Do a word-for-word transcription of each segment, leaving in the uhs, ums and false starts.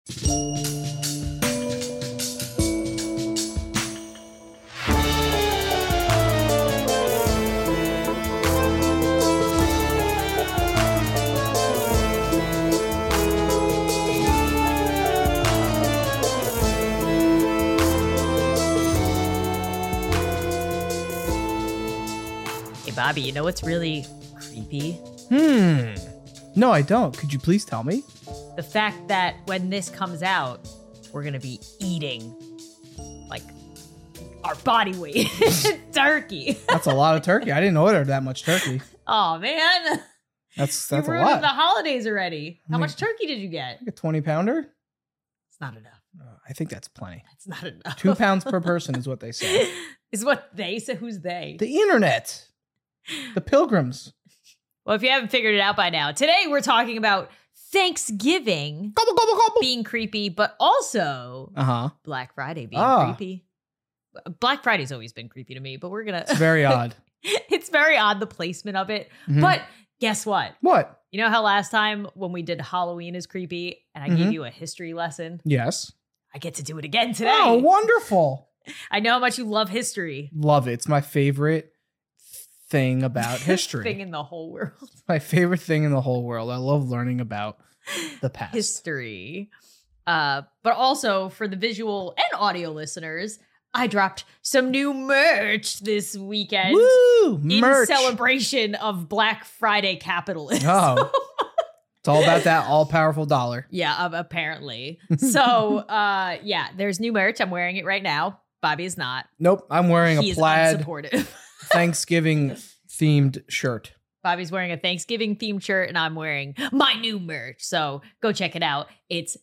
Hey, Bobby, you know what's really creepy? Hmm. No, I don't. Could you please tell me? The fact that when this comes out, we're going to be eating, like, our body weight turkey. That's a lot of turkey. I didn't order that much turkey. Oh, man. That's that's you a ruined lot. the holidays already. How Like- much turkey did you get? Like a twenty pounder? It's not enough. Uh, I think that's plenty. It's not enough. Two pounds per person is what they say. Is what they say. Who's they? The internet. The pilgrims. Well, if you haven't figured it out by now, today we're talking about Thanksgiving Gobble, gobble, gobble. being creepy, but also Uh-huh. Black Friday being Ah. creepy. Black Friday's always been creepy to me, but we're gonna. It's very odd. It's very odd, the placement of it. Mhm. But guess what? What? You know how last time when we did Halloween is creepy and I Mhm. gave you a history lesson? Yes. I get to do it again today. Oh, wonderful. I know how much you love history. Love it. It's my favorite thing about history. Thing in the whole world. My favorite thing in the whole world. I love learning about the past. History. Uh, but also for the visual and audio listeners, I dropped some new merch this weekend. Woo! In Merch. celebration of Black Friday capitalism. Oh. It's all about that all-powerful dollar. Yeah, uh, apparently. So, uh, yeah, there's new merch. I'm wearing it right now. Bobby is not. Nope. I'm wearing He a is plaid unsupportive. Thanksgiving-themed shirt. Bobby's wearing a Thanksgiving themed shirt and I'm wearing my new merch. So go check it out. It's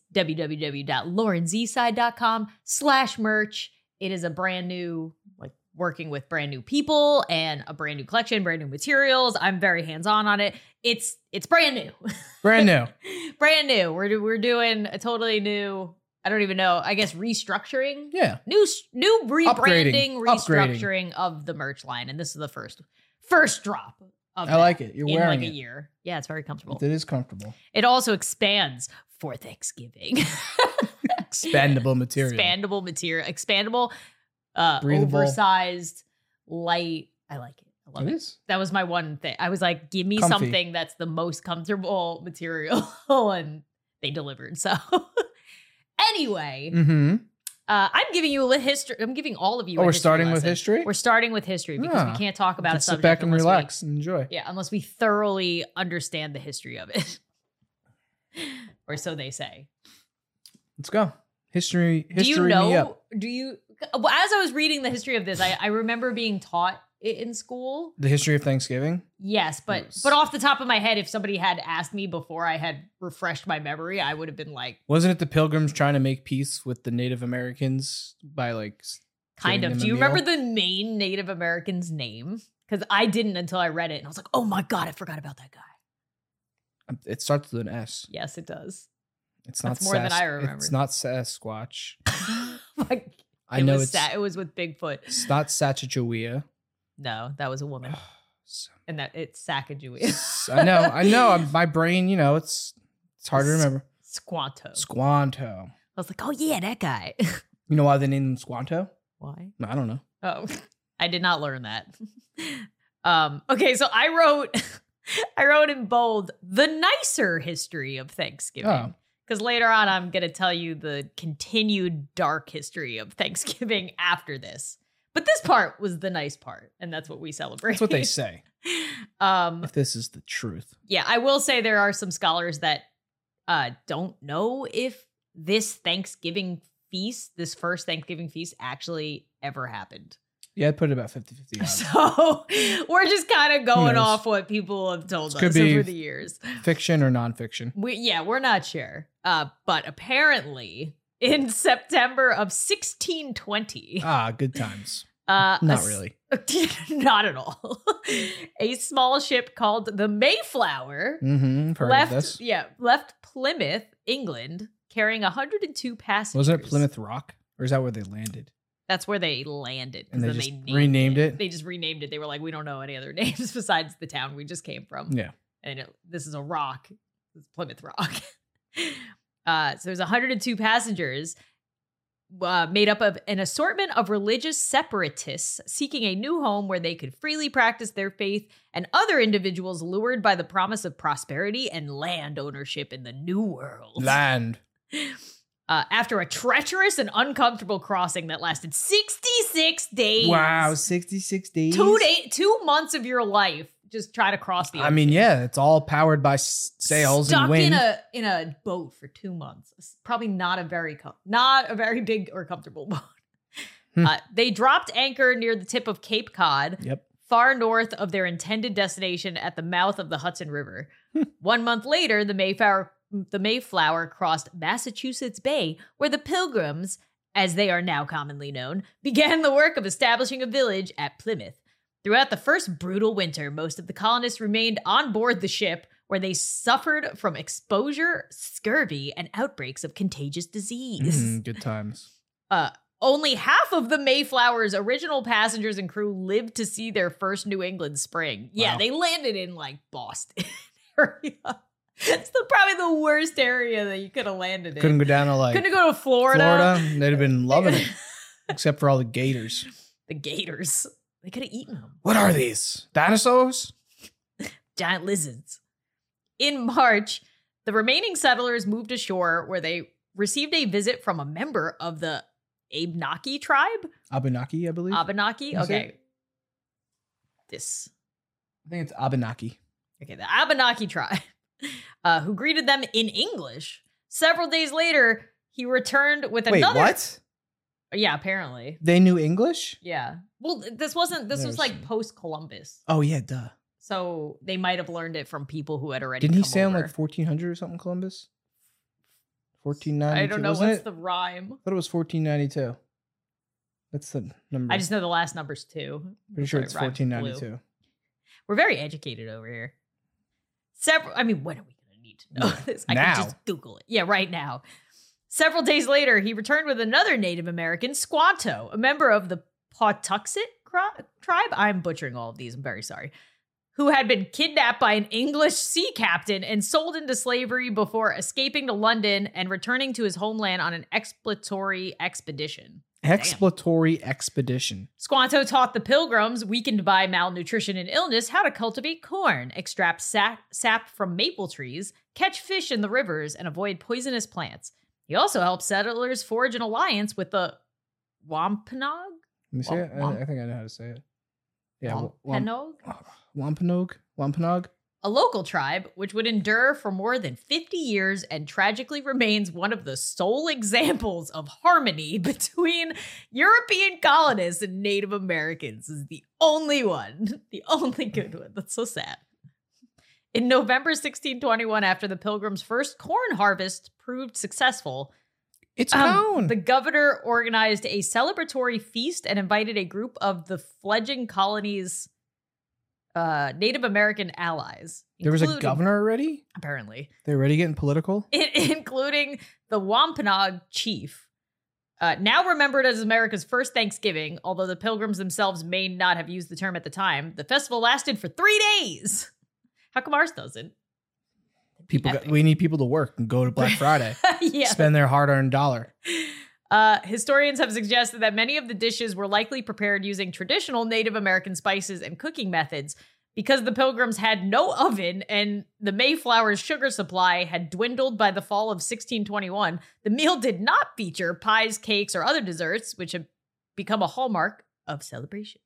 www.laurenzside.com slash merch. It is a brand new, like working with brand new people and a brand new collection, brand new materials. I'm very hands-on on it. It's it's brand new. Brand new. Brand new. We're do- we're doing a totally new, I don't even know, I guess restructuring. Yeah. New s- new rebranding, Upgrading. restructuring of the merch line, and this is the first first drop of I that like it. You're in wearing like it. a year. Yeah, it's very comfortable. It is comfortable. It also expands for Thanksgiving. Expandable material. Expandable material, expandable, uh, Breathable. oversized, light. I like it. I love It it. is. That was my one thing. I was like, give me Comfy. something that's the most comfortable material, and they delivered. So, anyway, Mm-hmm. uh, I'm giving you a little history. I'm giving all of you. Oh, a we're history starting with lesson. history? We're starting with history because Ah. we can't talk about a Let's sit subject back and unless we- relax and enjoy. yeah, unless we thoroughly understand the history of it, or so they say. Let's go. History. History Do you me know? up. Do you? Well, as I was reading the history of this, I, I remember being taught it in school. The history of Thanksgiving. Yes, but Yes. but off the top of my head, if somebody had asked me before I had refreshed my memory, I would have been like, Wasn't it the Pilgrims trying to make peace with the Native Americans by like s- kind giving of. them Do a you remember meal? the main Native American's name? Because I didn't until I read it, and I was like, oh my god, I forgot about that guy. Um, It starts with an S. Yes, it does. It's not That's more than Sas- I remembered. It's not Sasquatch. Like, I it know was it's sa- it was with Bigfoot. it's not Sacagawea. No, that was a woman, So- and that it's Sacagawea. I know, I know. I'm- My brain, you know, it's it's hard to remember. Squanto. Squanto. I was like, oh yeah, that guy. You know why they named him Squanto? Why? No, I don't know. Oh, I did not learn that. um, okay, so I wrote I wrote in bold the nicer history of Thanksgiving. Oh. Because later on I'm gonna tell you the continued dark history of Thanksgiving after this. But this part was the nice part, and that's what we celebrate. That's what they say. um If this is the truth. yeah, I will say there are some scholars that uh don't know if this Thanksgiving feast, this first Thanksgiving feast, actually ever happened. Yeah, I'd put it about fifty-fifty odds. So we're just kind of going knows? off what people have told This could us be over the years. Fiction or nonfiction. We, yeah, we're not sure. Uh, but apparently in September of sixteen twenty, Ah, good times. uh, a Not s- really. not at all. A small ship called the Mayflower Mm-hmm. Heard left, of this. yeah, left Plymouth, England, carrying one hundred two passengers. Wasn't it Plymouth Rock? Or is that where they landed? That's where they landed. 'cause And they then just named renamed it? They just renamed it. They were like, we don't know any other names besides the town we just came from. Yeah. And it, this is a rock. It's Plymouth Rock. Uh, so there's one hundred two passengers, uh, made up of an assortment of religious separatists seeking a new home where they could freely practice their faith, and other individuals lured by the promise of prosperity and land ownership in the new world. Land. Uh, after a treacherous and uncomfortable crossing that lasted sixty-six days. Wow, sixty-six days. Two day, two months of your life. Just try to cross the ocean. I mean, yeah, it's all powered by s- sails Stuck and wind. in a in a boat for two months. It's probably not a very com- not a very big or comfortable boat. Hmm. Uh, they dropped anchor near the tip of Cape Cod, Yep. far north of their intended destination at the mouth of the Hudson River. One month later, the Mayflower the Mayflower crossed Massachusetts Bay, where the Pilgrims, as they are now commonly known, began the work of establishing a village at Plymouth. Throughout the first brutal winter, most of the colonists remained on board the ship, where they suffered from exposure, scurvy, and outbreaks of contagious disease. Mm, good times. Uh, only half of the Mayflower's original passengers and crew lived to see their first New England spring. Yeah, Wow. they landed in like Boston area. It's the, probably the worst area that you could have landed in. Couldn't go down to like Couldn't go to Florida. Florida. They'd have been loving it, except for all the gators. The gators. They could have eaten them. What are these? Dinosaurs? Giant lizards. In March, the remaining settlers moved ashore, where they received a visit from a member of the Abenaki tribe. Abenaki, I believe. Abenaki? Is Okay. it? This. I think it's Abenaki. Okay, the Abenaki tribe, uh, who greeted them in English. Several days later, he returned with Wait, another. what? Yeah, apparently. They knew English? Yeah. Well, this wasn't, this was There's like some- post Columbus. Oh, yeah, duh. So they might have learned it from people who had already Didn't he come sound over. like fourteen hundred or something, Columbus? fourteen ninety-two. I don't know wasn't what's it? the rhyme. I thought it was fourteen ninety-two. That's the number. I just know the last number's two. Pretty sure So it's it rhymes with fourteen blue. ninety-two. We're very educated over here. Several, I mean, when are we going to need to know Yeah. this? I Now. can just Google it. Yeah, right now. Several days later, he returned with another Native American, Squanto, a member of the Pawtuxet cri- tribe. I'm butchering all of these. I'm very sorry. Who had been kidnapped by an English sea captain and sold into slavery before escaping to London and returning to his homeland on an exploratory expedition. Exploratory expedition. Squanto taught the Pilgrims, weakened by malnutrition and illness, how to cultivate corn, extract sap, sap from maple trees, catch fish in the rivers, and avoid poisonous plants. He also helped settlers forge an alliance with the Wampanoag? Let me see it. I, Wamp- I think I know how to say it. Yeah. wa- wam- Wampanoag? Wampanoag? Wampanoag? A local tribe, which would endure for more than fifty years and tragically remains one of the sole examples of harmony between European colonists and Native Americans, is the only one, the only good one. That's so sad. In November sixteen twenty-one, after the Pilgrims' first corn harvest proved successful, It's um, gone. the governor organized a celebratory feast and invited a group of the fledgling colony's uh, Native American allies. there was a including- governor already? apparently, They're already getting political? I- including the Wampanoag chief. Uh, now remembered as America's first Thanksgiving, although the Pilgrims themselves may not have used the term at the time, the festival lasted for three days. How come ours doesn't? People got, Epic. we need people to work and go to Black Friday. Yeah. Spend their hard-earned dollar. Uh, historians have suggested that many of the dishes were likely prepared using traditional Native American spices and cooking methods. Because the Pilgrims had no oven and the Mayflower's sugar supply had dwindled by the fall of sixteen twenty-one, the meal did not feature pies, cakes, or other desserts, which have become a hallmark of celebration.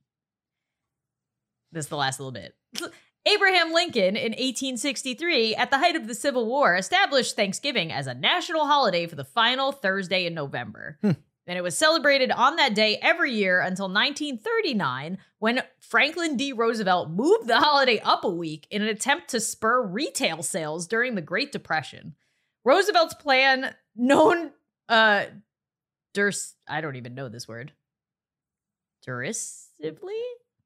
This is the last little bit. Abraham Lincoln, in eighteen sixty-three, at the height of the Civil War, established Thanksgiving as a national holiday for the final Thursday in November. Hmm. And it was celebrated on that day every year until nineteen thirty-nine, when Franklin D. Roosevelt moved the holiday up a week in an attempt to spur retail sales during the Great Depression. Roosevelt's plan, known, uh, durs- I don't even know this word, derisively?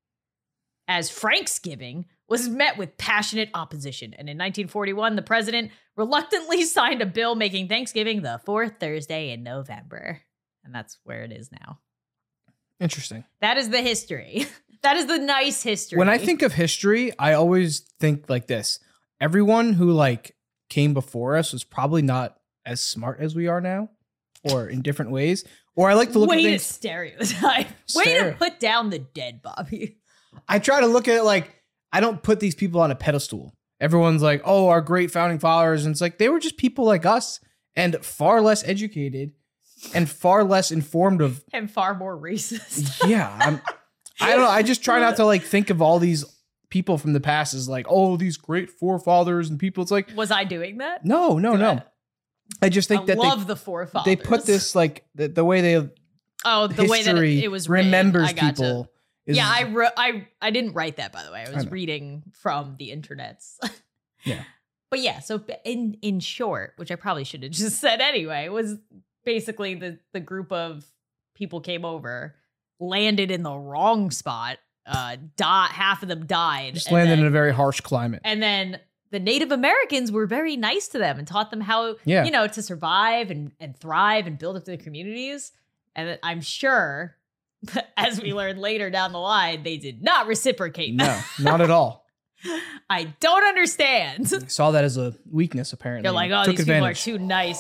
As Franksgiving, was met with passionate opposition. And in nineteen forty-one, the president reluctantly signed a bill making Thanksgiving the fourth Thursday in November. And that's where it is now. Interesting. That is the history. That is the nice history. When I think of history, I always think like this. Everyone who like came before us was probably not as smart as we are now, or in different ways. Or I like to look Way at to things. stereotype. Way Stereo- to put down the dead, Bobby. I try to look at it like I don't put these people on a pedestal. Everyone's like, oh, our great founding fathers. And it's like, they were just people like us and far less educated and far less informed of. And far more racist. Yeah. I'm, I don't know. I just try not to like think of all these people from the past as like, oh, these great forefathers and people. It's like, Was I doing that? no, no, Did no. I- I just think I that love they, the forefathers. they put this like the, the way they Oh, the way that history it, it was written. remembers I gotcha. people. Is, Yeah, I, wrote, I I didn't write that, by the way. I was know. reading from the internets. Yeah. But yeah, so in in short, which I probably should have just said anyway, was basically the the group of people came over, landed in the wrong spot, uh, die, half of them died. just and landed then, in a very harsh climate. and then the Native Americans were very nice to them and taught them how, Yeah. you know, to survive and, and thrive and build up their communities. And I'm sure, as we learned later down the line, they did not reciprocate. No, not at all. I don't understand. Saw that as a weakness, apparently. You're like, oh, Took these advantage. people are too nice.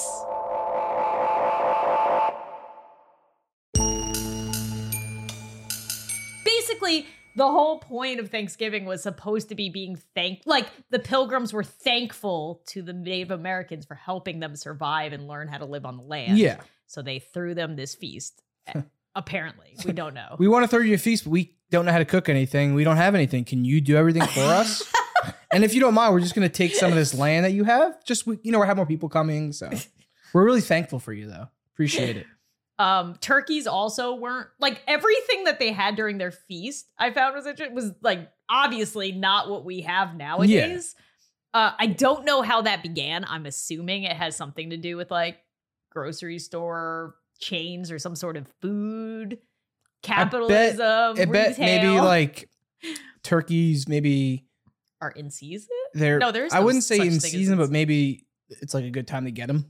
Basically, the whole point of Thanksgiving was supposed to be being thank like the Pilgrims were thankful to the Native Americans for helping them survive and learn how to live on the land. Yeah. So they threw them this feast. Apparently, we don't know. We want to throw you a feast, but we don't know how to cook anything. We don't have anything. Can you do everything for us? And if you don't mind, we're just going to take some of this land that you have. Just, we, you know, we have more people coming. So we're really thankful for you, though. Appreciate it. Um, turkeys also weren't like everything that they had during their feast. I found was interesting was like obviously not what we have nowadays. Uh, I don't know how that began. I'm assuming it has something to do with like grocery store chains or some sort of food capitalism. I bet maybe retail like turkeys, maybe are in season. they're. No, there's I no wouldn't say such in thing as season, in but maybe it's like a good time to get them.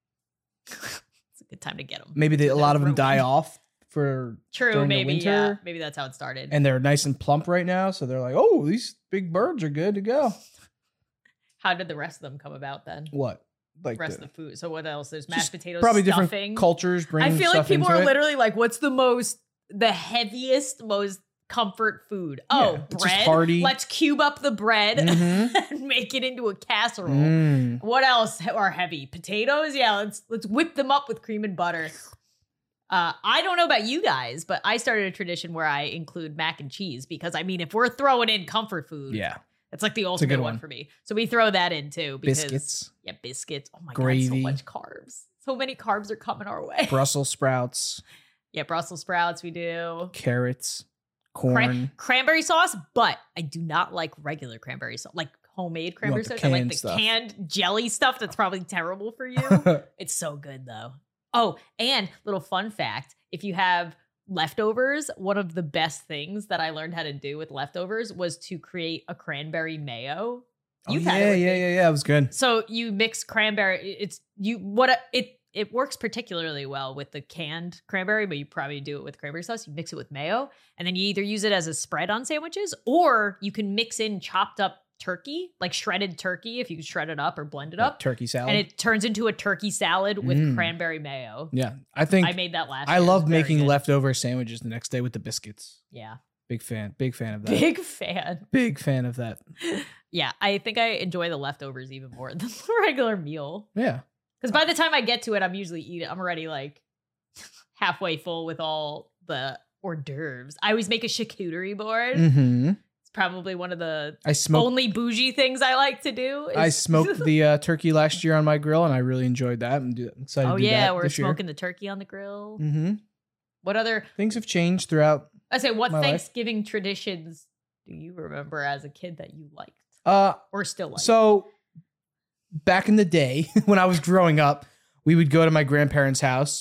It's a good time to get them. Maybe they, a lot of them ruined. die off for True, during the maybe winter. yeah, maybe that's how it started. and they're nice and plump right now. So they're like, oh, these big birds are good to go. How did the rest of them come about then? What? Like The rest the- of the food. So what else? There's just mashed potatoes, probably stuffing. different cultures bring I feel like stuff people into are it. literally like, what's the most, the heaviest, most comfort food? Oh, Yeah, it's just bread. hearty. Let's cube up the bread Mhm. and make it into a casserole. Mm. What else are heavy? Potatoes? Yeah, let's let's whip them up with cream and butter. Uh, I don't know about you guys, but I started a tradition where I include mac and cheese because I mean, if we're throwing in comfort food, Yeah. it's like the a ultimate good one. one. for me. So we throw that in too. Because, Biscuits, Yeah, biscuits. Oh my god, Gravy. so much carbs. So many carbs are coming our way. Brussels sprouts, Yeah, Brussels sprouts we do. carrots, Cran- corn. cranberry sauce, but I do not like regular cranberry sauce, like homemade cranberry the sauce. I like canned the stuff. canned jelly stuff that's probably terrible for you. It's so good though. Oh, and little fun fact, if you have leftovers, one of the best things that I learned how to do with leftovers was to create a cranberry mayo. Oh, You've yeah, had it with yeah, me. yeah, yeah. It was good. So you mix cranberry. It's you what a- it it works particularly well with the canned cranberry, but you probably do it with cranberry sauce. You mix it with mayo, and then you either use it as a spread on sandwiches, or you can mix in chopped up turkey, like shredded turkey, if you can shred it up or blend it Like up, turkey salad. and it turns into a turkey salad with Mm. cranberry mayo. yeah, I think I made that last. I year. It was love very making good. leftover sandwiches the next day with the biscuits. Yeah, Big fan. Big fan of that. big fan. Big fan of that. Yeah, I think I enjoy the leftovers even more than the regular meal. Yeah. Because by the time I get to it, I'm usually eating. I'm already like halfway full with all the hors d'oeuvres. I always make a charcuterie board. Mm-hmm. It's probably one of the I smoked. only bougie things I like to do. I is- smoked the uh, turkey last year on my grill, and I really enjoyed that. I'm do- excited oh to do yeah, that we're this smoking the turkey on the grill. year. Mm-hmm. What other? Things have changed throughout. I say, what my life. Thanksgiving traditions do you remember as a kid that you liked Uh, or still like? so back in the day when I was growing up, we would go to my grandparents' house,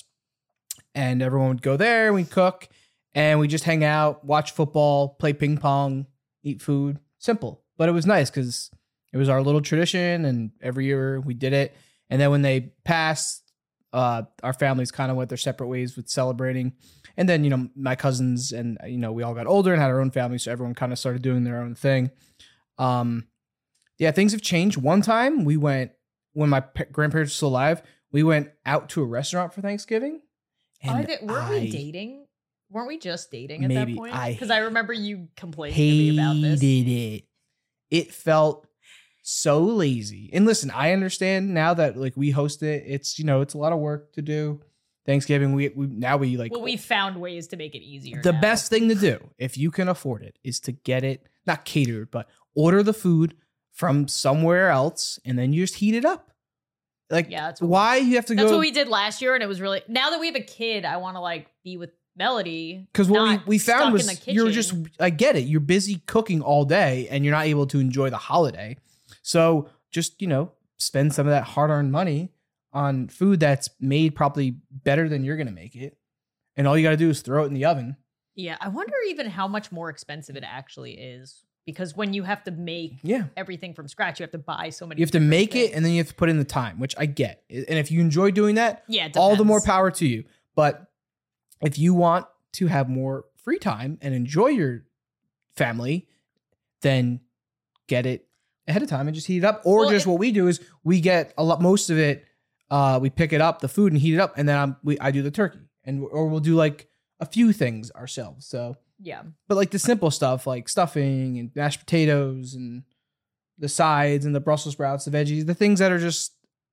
and everyone would go there. We'd cook, and we just hang out, watch football, play ping pong, eat food. Simple, but it was nice because it was our little tradition, and every year we did it. And then when they passed, uh, our families kind of went their separate ways with celebrating. And then, you know, my cousins and, you know, we all got older and had our own families. So everyone kind of started doing their own thing. Um, yeah, things have changed. One time we went, when my pa- grandparents were still alive, we went out to a restaurant for Thanksgiving. Oh, And I think, weren't I we dating? Weren't we just dating at Maybe. that point? I Because I remember you complaining to me about this. hated it. It felt so lazy. And listen, I understand now that like we host it. It's, you know, it's a lot of work to do. Thanksgiving, we, we now we like Well, we found ways to make it easier. the now. best thing to do if you can afford it is to get it not catered, but order the food from somewhere else and then you just heat it up. Like, Yeah, that's what why you have to That's go? what we did last year, and it was really. Now that we have a kid, I want to like be with Melody. Because what we, not we stuck found in was the you're kitchen. just, I get it. You're busy cooking all day and you're not able to enjoy the holiday. So just, you know, spend some of that hard earned money on food that's made probably better than you're going to make it. And all you got to do is throw it in the oven. Yeah, I wonder even how much more expensive it actually is, because when you have to make Yeah. everything from scratch, you have to buy so many. You have to different make it things. and then you have to put in the time, which I get. And if you enjoy doing that, Yeah, it all the more depends. power to you. But if you want to have more free time and enjoy your family, then get it ahead of time and just heat it up. Or Well, just it- what we do is we get a lot, most of it. Uh, we pick it up, the food, and heat it up, and then I'm, we I do the turkey, and or we'll do like a few things ourselves. So, Yeah, but like the simple stuff like stuffing and mashed potatoes and the sides and the Brussels sprouts, the veggies, the things that are just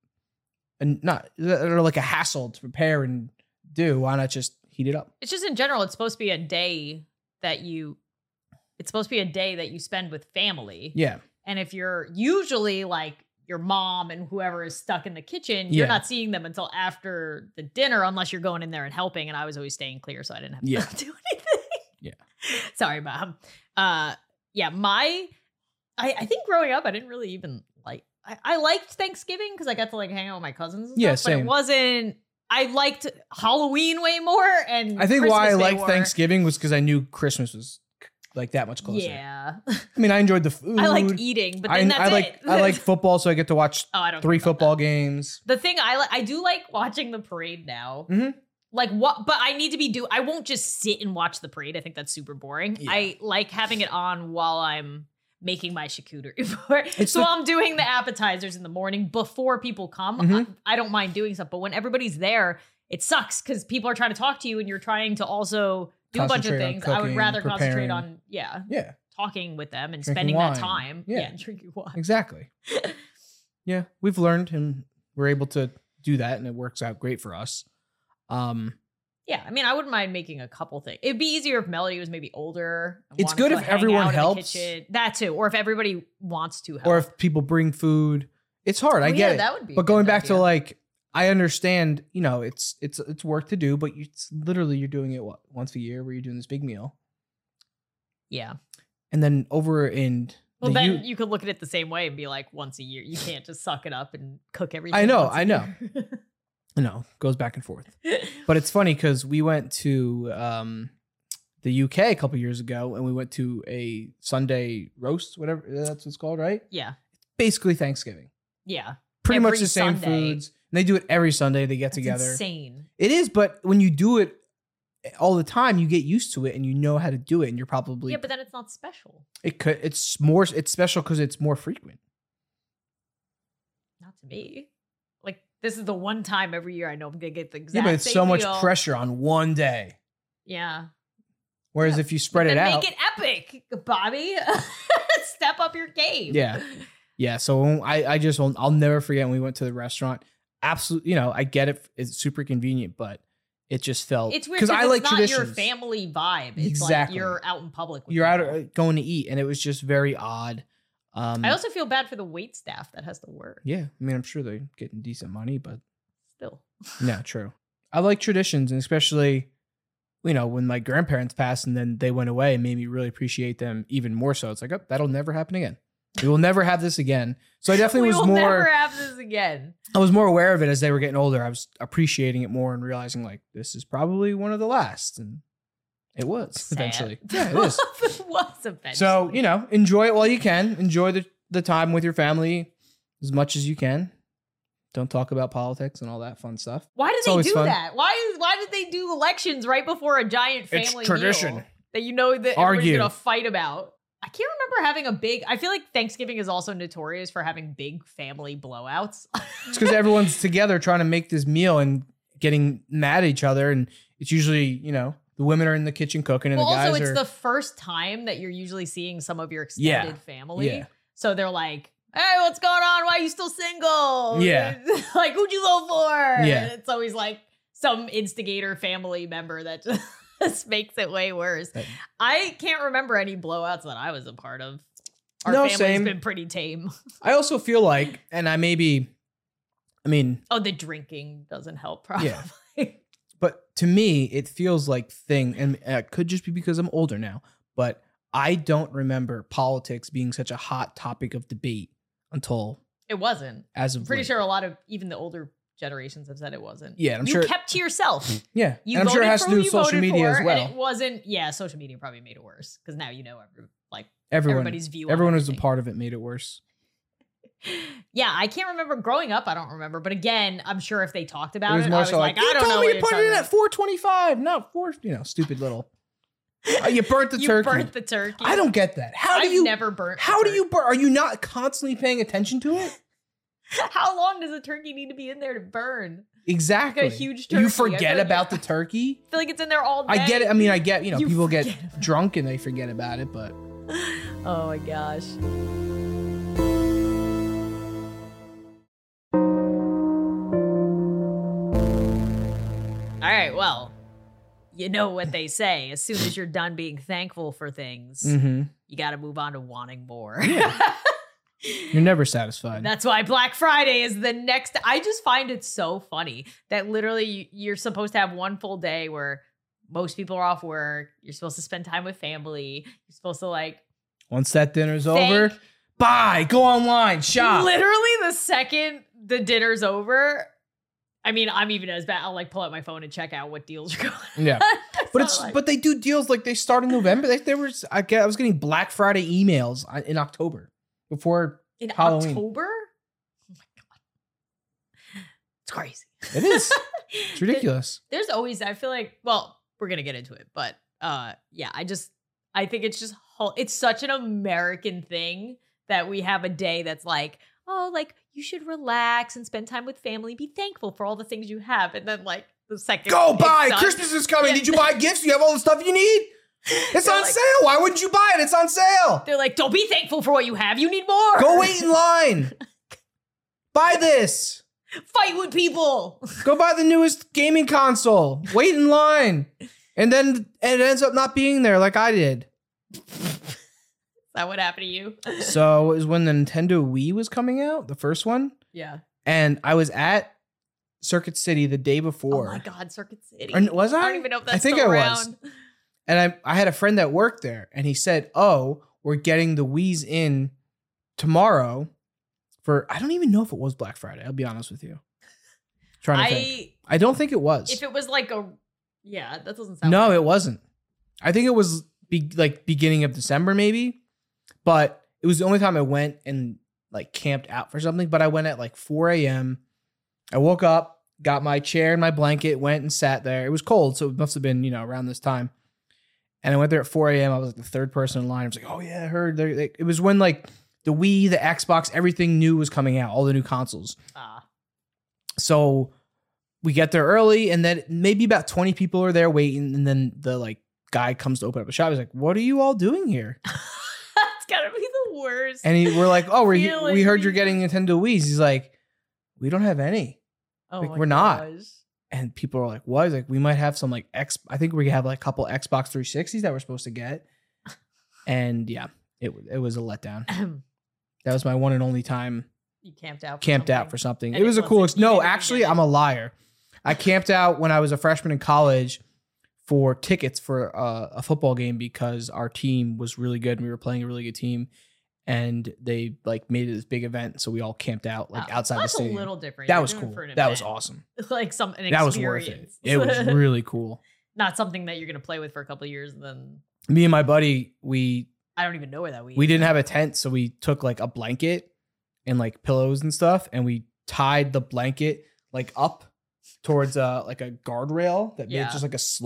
and not that are like a hassle to prepare and do. Why not just heat it up? it's just in general. It's supposed to be a day that you. It's supposed to be a day that you spend with family. Yeah, And if you're usually like your mom and whoever is stuck in the kitchen, you're Yeah. not seeing them until after the dinner, unless you're going in there and helping. And I was always staying clear, so I didn't have to Yeah. do anything. Yeah. Sorry, mom. Uh, yeah, my, I, I think growing up, I didn't really even like, I, I liked Thanksgiving because I got to like hang out with my cousins and Yeah, stuff, but same. it wasn't, I liked Halloween way more. And I think why I Christmas Day liked more. Thanksgiving was because I knew Christmas was like that much closer. Yeah. I mean, I enjoyed the food. I liked eating, but I, then that's I like it. I like football, so I get to watch Oh, I don't three care about that. football games. The thing I like, I do like watching the parade now. Mhm. Like what? But I need to be do. I won't just sit and watch the parade. I think that's super boring. Yeah. I like having it on while I'm making my charcuterie board. It's so the- I'm doing the appetizers in the morning before people come. Mhm. I, I don't mind doing stuff, but when everybody's there, it sucks because people are trying to talk to you and you're trying to also do a bunch of Concentrate on things. I would cooking, rather concentrate preparing. on yeah, Yeah, talking with them and Drinking spending wine. that time. Yeah. Yeah, drinking wine. exactly. Yeah, we've learned and we're able to do that, and it works out great for us. Um, Yeah, I mean, I wouldn't mind making a couple things. It'd be easier if Melody was maybe older. and It's wanted good to if hang everyone out in the helps. kitchen. That too, or if everybody wants to help. or if people bring food, it's hard. I Oh, get yeah, it. that would be. a But going good back to idea. like, I understand. You know, it's it's it's work to do, but you, it's literally you're doing it what, once a year, where you're doing this big meal, yeah. and then over in Well, the then U- you could look at it the same way and be like, once a year, you can't just suck it up and cook everything. I know, once a I know. year. you know, goes back and forth. But it's funny because we went to um, the U K a couple years ago, and we went to a Sunday roast, whatever that's what it's called, right? yeah, Basically Thanksgiving. yeah. Pretty much Every the same Sunday. foods. And they do it every Sunday. They get That's together. insane. It is, but when you do it all the time, you get used to it and you know how to do it, and you're probably Yeah, but then it's not special. it could it's more it's special because it's more frequent. Not to me. Like this is the one time every year I know I'm gonna get the Yeah, exact but it's same so much meal. pressure on one day. Yeah. Whereas Yeah, if you spread it then out, make it epic, Bobby. Step up your game. Yeah. yeah. So I I just won't, I'll never forget when we went to the restaurant. Absolutely, you know, I get it. It's super convenient, but it just felt It's weird because I like it's not traditions. your family vibe. It's Exactly. like you're out in public. With You're out people. uh, going to eat, and it was just very odd. Um, I also feel bad for the wait staff that has to work. yeah, I mean, I'm sure they're getting decent money, but Still. no, true. I like traditions, and especially, you know, when my grandparents passed and then they went away, it made me really appreciate them even more. So it's like, oh, that'll never happen again. We will never have this again. So I definitely we was will more. never have this again. I was more aware of it as they were getting older. I was appreciating it more and realizing like this is probably one of the last, and it was Sad. eventually. Yeah, it is. It was eventually. So you know, enjoy it while you can. Enjoy the the time with your family as much as you can. Don't talk about politics and all that fun stuff. why did it's they always do fun. that? Why is why did they do elections right before a giant It's family tradition. meal that you know that Argue. everybody's gonna fight about? I can't remember having a big. I feel like Thanksgiving is also notorious for having big family blowouts. It's because everyone's together trying to make this meal and getting mad at each other, and it's usually, you know, the women are in the kitchen cooking, and well, the guys also, it's are. the first time that you're usually seeing some of your extended Yeah. family. Yeah. So they're like, "Hey, what's going on? Why are you still single? Yeah. Like, who'd you vote for?" Yeah. And it's always like some instigator family member that just makes it way worse. Right. I can't remember any blowouts that I was a part of. Our No, family's same. been pretty tame. I also feel like, and I maybe, I mean, Oh, the drinking doesn't help, probably. Yeah. but to me, it feels like thing, and it could just be because I'm older now, but I don't remember politics being such a hot topic of debate until It wasn't. as of I'm pretty late. sure a lot of even the older generations have said it wasn't. Yeah, and I'm you sure. kept to yourself. Yeah, You and I'm sure it voted has for to do who with you social voted media for, as well. And it wasn't. Yeah, social media probably made it worse because now you know every like Everyone, everybody's view. everyone on who's a everything. part of it made it worse. Yeah, I can't remember growing up. I don't remember, but again, I'm sure if they talked It about was it, more I was so like, like, I you don't know told what me to you're put it talking in at about. four twenty-five, not four, you know, stupid little. Uh, you burnt the You turkey. burnt the turkey. I don't get that. How do I've you never burnt. How the do you burn? Are you not constantly paying attention to it? turkey. How long does a turkey need to be in there to burn? Exactly. huge You turkey. I forget feel like- about the turkey. I feel like it's in there all day. I get it. I mean, I get, you know, You people get forget about it. drunk and they forget about it, but Oh my gosh. All right, well, you know what they say. As soon as you're done being thankful for things, mhm. you got to move on to wanting more. You're never satisfied. That's why Black Friday is the next. I just find it so funny that literally you- you're supposed to have one full day where most people are off work. You're supposed to spend time with family. You're supposed to like Once that dinner's Thank- over, buy, go online, shop. literally the second the dinner's over. I mean, I'm even as bad. I'll like pull out my phone and check out what deals are going on. Yeah. But it's not like- but they do deals like they start in November. They, they were I get I was getting Black Friday emails on- in October before in Halloween. October. Oh my god, it's crazy. it is. It's ridiculous. There's always. I feel like. Well, we're gonna get into it, but uh, yeah. I just. I think it's just. It's such an American thing that we have a day that's like, oh, like you should relax and spend time with family. Be thankful for all the things you have, and then like the second Go it's buy. done- Christmas is coming. Yeah. Did you buy gifts? You have all the stuff you need? It's They're on like- sale. Why wouldn't you buy it? It's on sale. They're like, don't be thankful for what you have. You need more. Go wait in line. Buy this. Fight with people. Go buy the newest gaming console. Wait in line. And then it ends up not being there like I did. Is that what happened to you? So it was when the Nintendo Wii was coming out, the first one. Yeah. And I was at Circuit City the day before. Oh my God, Circuit City. Or was I? I don't even know if that's I think still I around. was. And I, I had a friend that worked there, and he said, oh, we're getting the Wii's in tomorrow for, I don't even know if it was Black Friday. I'll be honest with you. Trying to think. I I don't think it was. if it was like a yeah, that doesn't sound No, right. it wasn't. I think it was be, like beginning of December maybe, but it was the only time I went and like camped out for something. But I went at like four a.m. I woke up, got my chair and my blanket, went and sat there. It was cold, so it must have been, you know, around this time. And I went there at four a.m. I was like the third person in line. I was like, oh yeah, I heard. They, they, it was when like the Wii, the Xbox, everything new was coming out, all the new consoles. Ah. So we get there early, and then maybe about twenty people are there waiting, and then the like guy comes to open up a shop. He's like, "What are you all doing here?" That's gotta be the worst. And he, we're like, "Oh, we're, Feeling we heard you're these- getting Nintendo Wii's." He's like, "We don't have any," oh like, my we're not. gosh. and people are like, "What?" He's like, "We might have some like X. I think we have like a couple Xbox three sixties that we're supposed to get." And yeah, it it was a letdown. That was my one and only time You camped out. For camped out something. for something. And It was it a cool. wasn't- Ex- you no, didn't even actually, get it. I'm a liar. I camped out when I was a freshman in college for tickets for uh, a football game because our team was really good and we were playing a really good team, and they like made it this big event, so we all camped out like Oh, outside that's the stadium. a little different. That You're was doing cool. for an That was event. awesome. Like some an That was worth it. experience. It was really cool. not something that you're gonna play with for a couple of years and then Me and my buddy, we I don't even know where that we. we didn't have a tent, so we took like a blanket and like pillows and stuff, and we tied the blanket like up towards uh like a guardrail that made Yeah. it just like a slope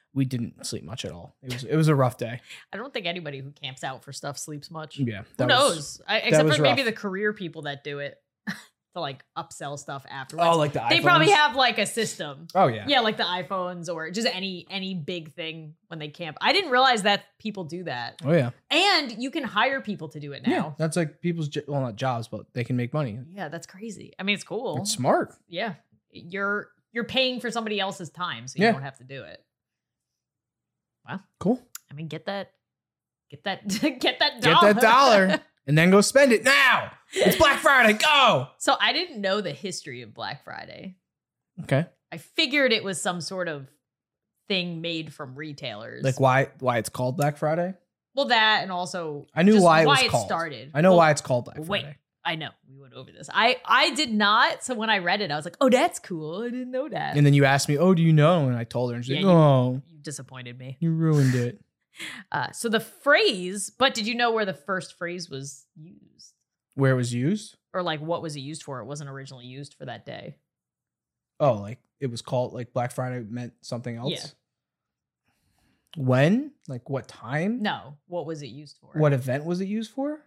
we didn't sleep much at all. It was it was a rough day. I don't think anybody who camps out for stuff sleeps much. Yeah. Who was- knows? I, except was for maybe rough. the career people that do it to like upsell stuff afterwards. Oh, like the they iPhones? probably have like a system. Oh yeah. Yeah, like the iPhones or just any any big thing when they camp. I didn't realize that people do that. Oh yeah. And you can hire people to do it Yeah. now. That's like people's jo- well not jobs, but they can make money. Yeah, that's crazy. I mean, it's cool. It's smart. Yeah. You're you're paying for somebody else's time, so you Yeah. don't have to do it. Well, Cool. I mean, get that get that get that Get dollar. that dollar and then go spend it now. It's Black Friday. Go. So I didn't know the history of Black Friday. Okay. I figured it was some sort of thing made from retailers. Like why why it's called Black Friday? well, that and also I knew just why it was it called. started. I know Well, why it's called Black wait. Friday. I know we went over this. I I did not. So when I read it, I was like, "Oh, that's cool. I didn't know that." And then you asked me, "Oh, do you know?" And I told her, and she's Yeah, like, "Oh, you disappointed me. you ruined it." Uh, so the phrase, but did you know where the first phrase was used, Where it was used? or like what was it used for? It wasn't originally used for that day. Oh, like it was called like Black Friday meant something else. Yeah. When? Like what time? No, what was it used for? What event was it used for?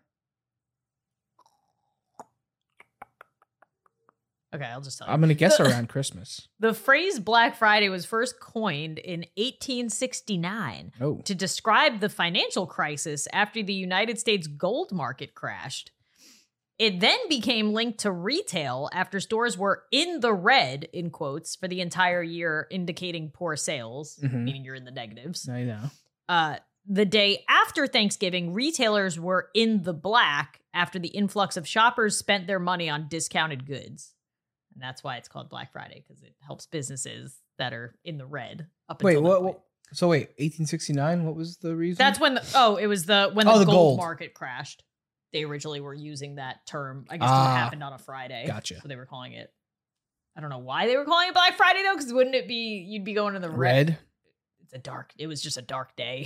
Okay, I'll just tell you. I'm gonna guess around Christmas. The phrase Black Friday was first coined in eighteen sixty-nine Oh, to describe the financial crisis after the United States gold market crashed. It then became linked to retail after stores were in the red, in quotes, for the entire year, indicating poor sales, Mhm. meaning you're in the negatives. I know. Uh, the day after Thanksgiving, retailers were in the black after the influx of shoppers spent their money on discounted goods. And that's why it's called Black Friday, because it helps businesses that are in the red up Wait, until that what, point. what? So wait, eighteen sixty-nine. What was the reason? That's when the oh, it was the when Oh, the, the gold, gold. market crashed. They originally were using that term. I guess Ah, it happened on a Friday. gotcha. So they were calling it. I don't know why they were calling it Black Friday though, because wouldn't it be you'd be going to the red? red. It's a dark. It was just a dark day.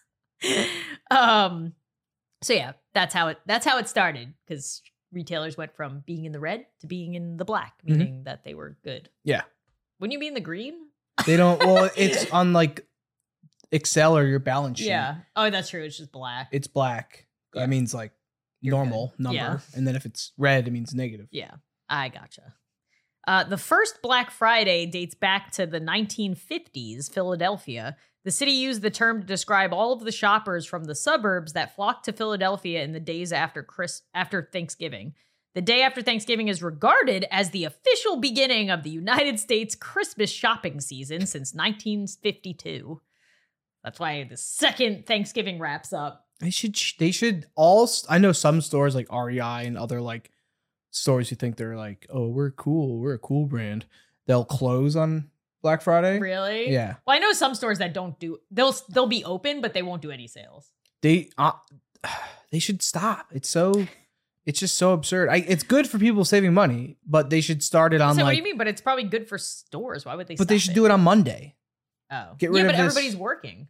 um. So yeah, that's how it. That's how it started because retailers went from being in the red to being in the black, Mhm. meaning that they were good. Yeah. Wouldn't you be in the green? They don't. Well, it's on like Excel or your balance sheet. Yeah. Oh, that's true. It's just black. It's black. Yeah. That means like You're normal good. number, Yeah. and then if it's red, it means negative. Yeah, I gotcha. Uh, the first Black Friday dates back to the nineteen fifties, Philadelphia. The city used the term to describe all of the shoppers from the suburbs that flocked to Philadelphia in the days after Chris after Thanksgiving. The day after Thanksgiving is regarded as the official beginning of the United States Christmas shopping season since nineteen fifty-two. That's why the second Thanksgiving wraps up. They should. They should all. I know some stores like R E I and other like stores who think they're like, oh, we're cool. We're a cool brand. They'll close on Black Friday. Really? Yeah. Well, I know some stores that don't do. They'll they'll be open, but they won't do any sales. They. Uh, they should stop. It's so. It's just so absurd. I, it's good for people saving money, but they should start it on So what like. do you mean? But it's probably good for stores. Why would they? But they should do it on Monday. Oh, get rid yeah, of but this- everybody's working.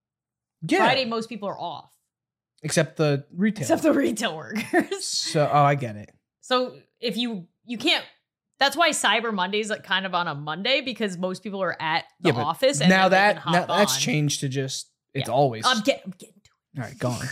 Yeah. Friday, most people are off, Except the retail. except the retail workers. So, oh, I get it. So if you you can't. That's why Cyber Monday's like kind of on a Monday because most people are at the Yeah, but office. And now then they that can now hop that's on. changed to just it's Yeah. always. I'm getting. I'm getting to All right, go on.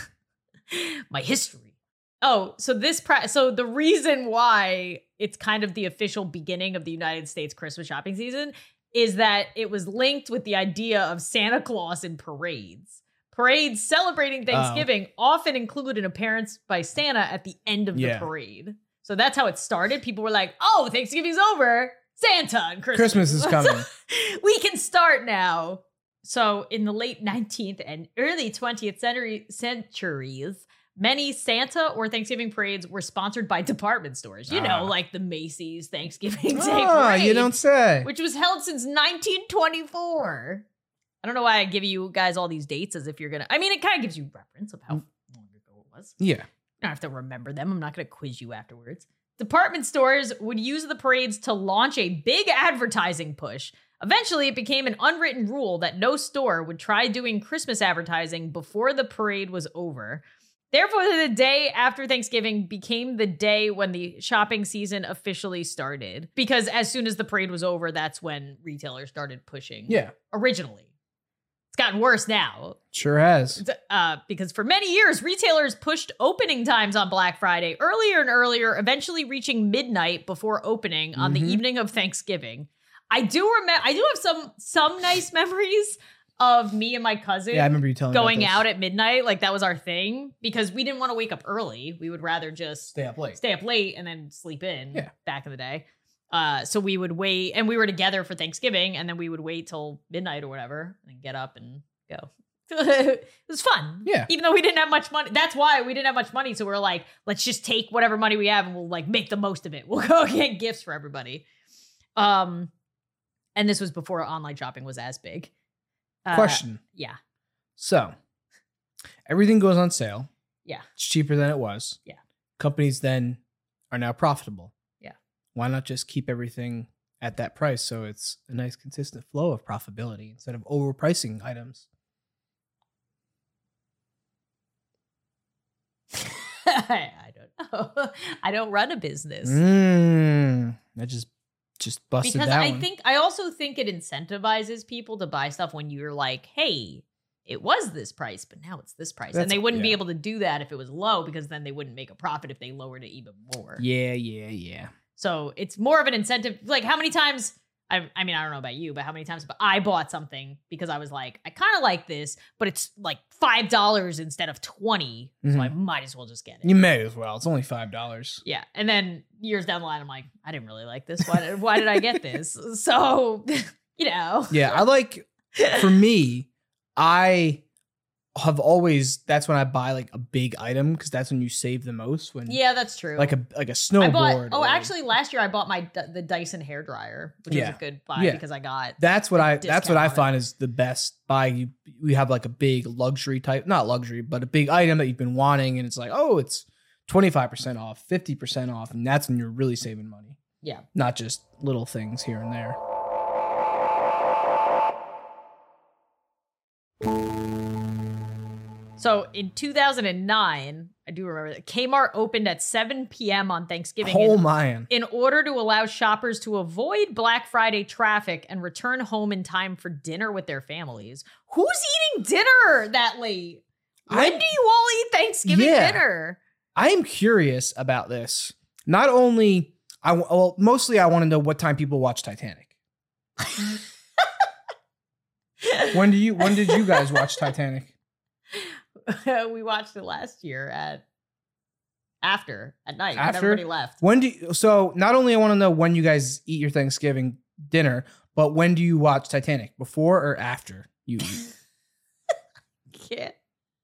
it. My history. Oh, so this pra- so the reason why it's kind of the official beginning of the United States Christmas shopping season is that it was linked with the idea of Santa Claus in parades. Parades celebrating Thanksgiving often include an appearance by Santa at the end of Yeah. the parade. So that's how it started. People were like, "Oh, Thanksgiving's over. Santa and Christmas, Christmas is coming." We can start now." So in the late nineteenth and early twentieth century centuries, many Santa or Thanksgiving parades were sponsored by department stores. You Ah. know, like the Macy's Thanksgiving Day Ah, Parade, you don't say. which was held since nineteen twenty-four. I don't know why I give you guys all these dates as if you're gonna. I mean, it kind of gives you reference of how Mm. long ago it was. Yeah. You don't have to remember them. I'm not going to quiz you afterwards. Department stores would use the parades to launch a big advertising push. Eventually, it became an unwritten rule that no store would try doing Christmas advertising before the parade was over. Therefore, the day after Thanksgiving became the day when the shopping season officially started. Because as soon as the parade was over, that's when retailers started pushing. Yeah. Originally. gotten worse now. Sure has. Uh, because for many years, retailers pushed opening times on Black Friday earlier and earlier, eventually reaching midnight before opening on Mm-hmm. the evening of Thanksgiving. I do remember. I do have some some nice memories of me and my cousin. Yeah, I remember you telling me about going this. out at midnight. Like that was our thing because we didn't want to wake up early. We would rather just Stay up late. stay up late and then sleep in. Yeah. Back in the day. Uh, so we would wait, and we were together for Thanksgiving, and then we would wait till midnight or whatever, and get up and go. It was fun. Yeah. Even though we didn't have much money. That's why we didn't have much money. So we are like, let's just take whatever money we have and we'll like make the most of it. We'll go get gifts for everybody. Um, and this was before online shopping was as big. Uh, Question. Yeah. So, everything goes on sale. Yeah. It's cheaper than it was. Yeah. Companies then are now profitable. Yeah. Why not just keep everything at that price so it's a nice consistent flow of profitability instead of overpricing items? I don't know. I don't run a business. Mm, I just just busted Because that I one. think I also think it incentivizes people to buy stuff when you're like, hey, it was this price, but now it's this price. That's- and they wouldn't be yeah. able to do that if it was low because then they wouldn't make a profit if they lowered it even more. Yeah, yeah, yeah. So it's more of an incentive. Like how many times, I, I mean, I don't know about you, but how many times but I bought something because I was like, I kind of like this, but it's like five dollars instead of twenty. So I might as well just get it. You may as well. It's only five dollars. Yeah. And then years down the line, I'm like, I didn't really like this. Why did, why did I get this? So, you know. Yeah, I like. For me, I have always. That's when I buy like a big item because that's when you save the most. When Yeah, that's true. like a like a I snowboard. bought, oh, or- actually, last year I bought my D- the Dyson hairdryer, which Yeah. was a good buy Yeah. because I got. That's what I. That's what I discount on find is the best buy. You we have like a big luxury type, not luxury, but a big item that you've been wanting, and it's like, oh, it's twenty five percent off, fifty percent off, and that's when you're really saving money. Yeah. Not just little things here and there. So in two thousand nine, I do remember that Kmart opened at seven p.m. on Thanksgiving Oh in, man. in order to allow shoppers to avoid Black Friday traffic and return home in time for dinner with their families. Who's eating dinner that late? When I- do you all eat Thanksgiving Yeah. dinner? I am curious about this. Not only, I well, mostly I want to know what time people watch Titanic. When do you? When did you guys watch Titanic? We watched it last year at after at night when After? everybody left. When do you, so? Not only I want to know when you guys eat your Thanksgiving dinner, but when do you watch Titanic? Before or after you eat? Yeah.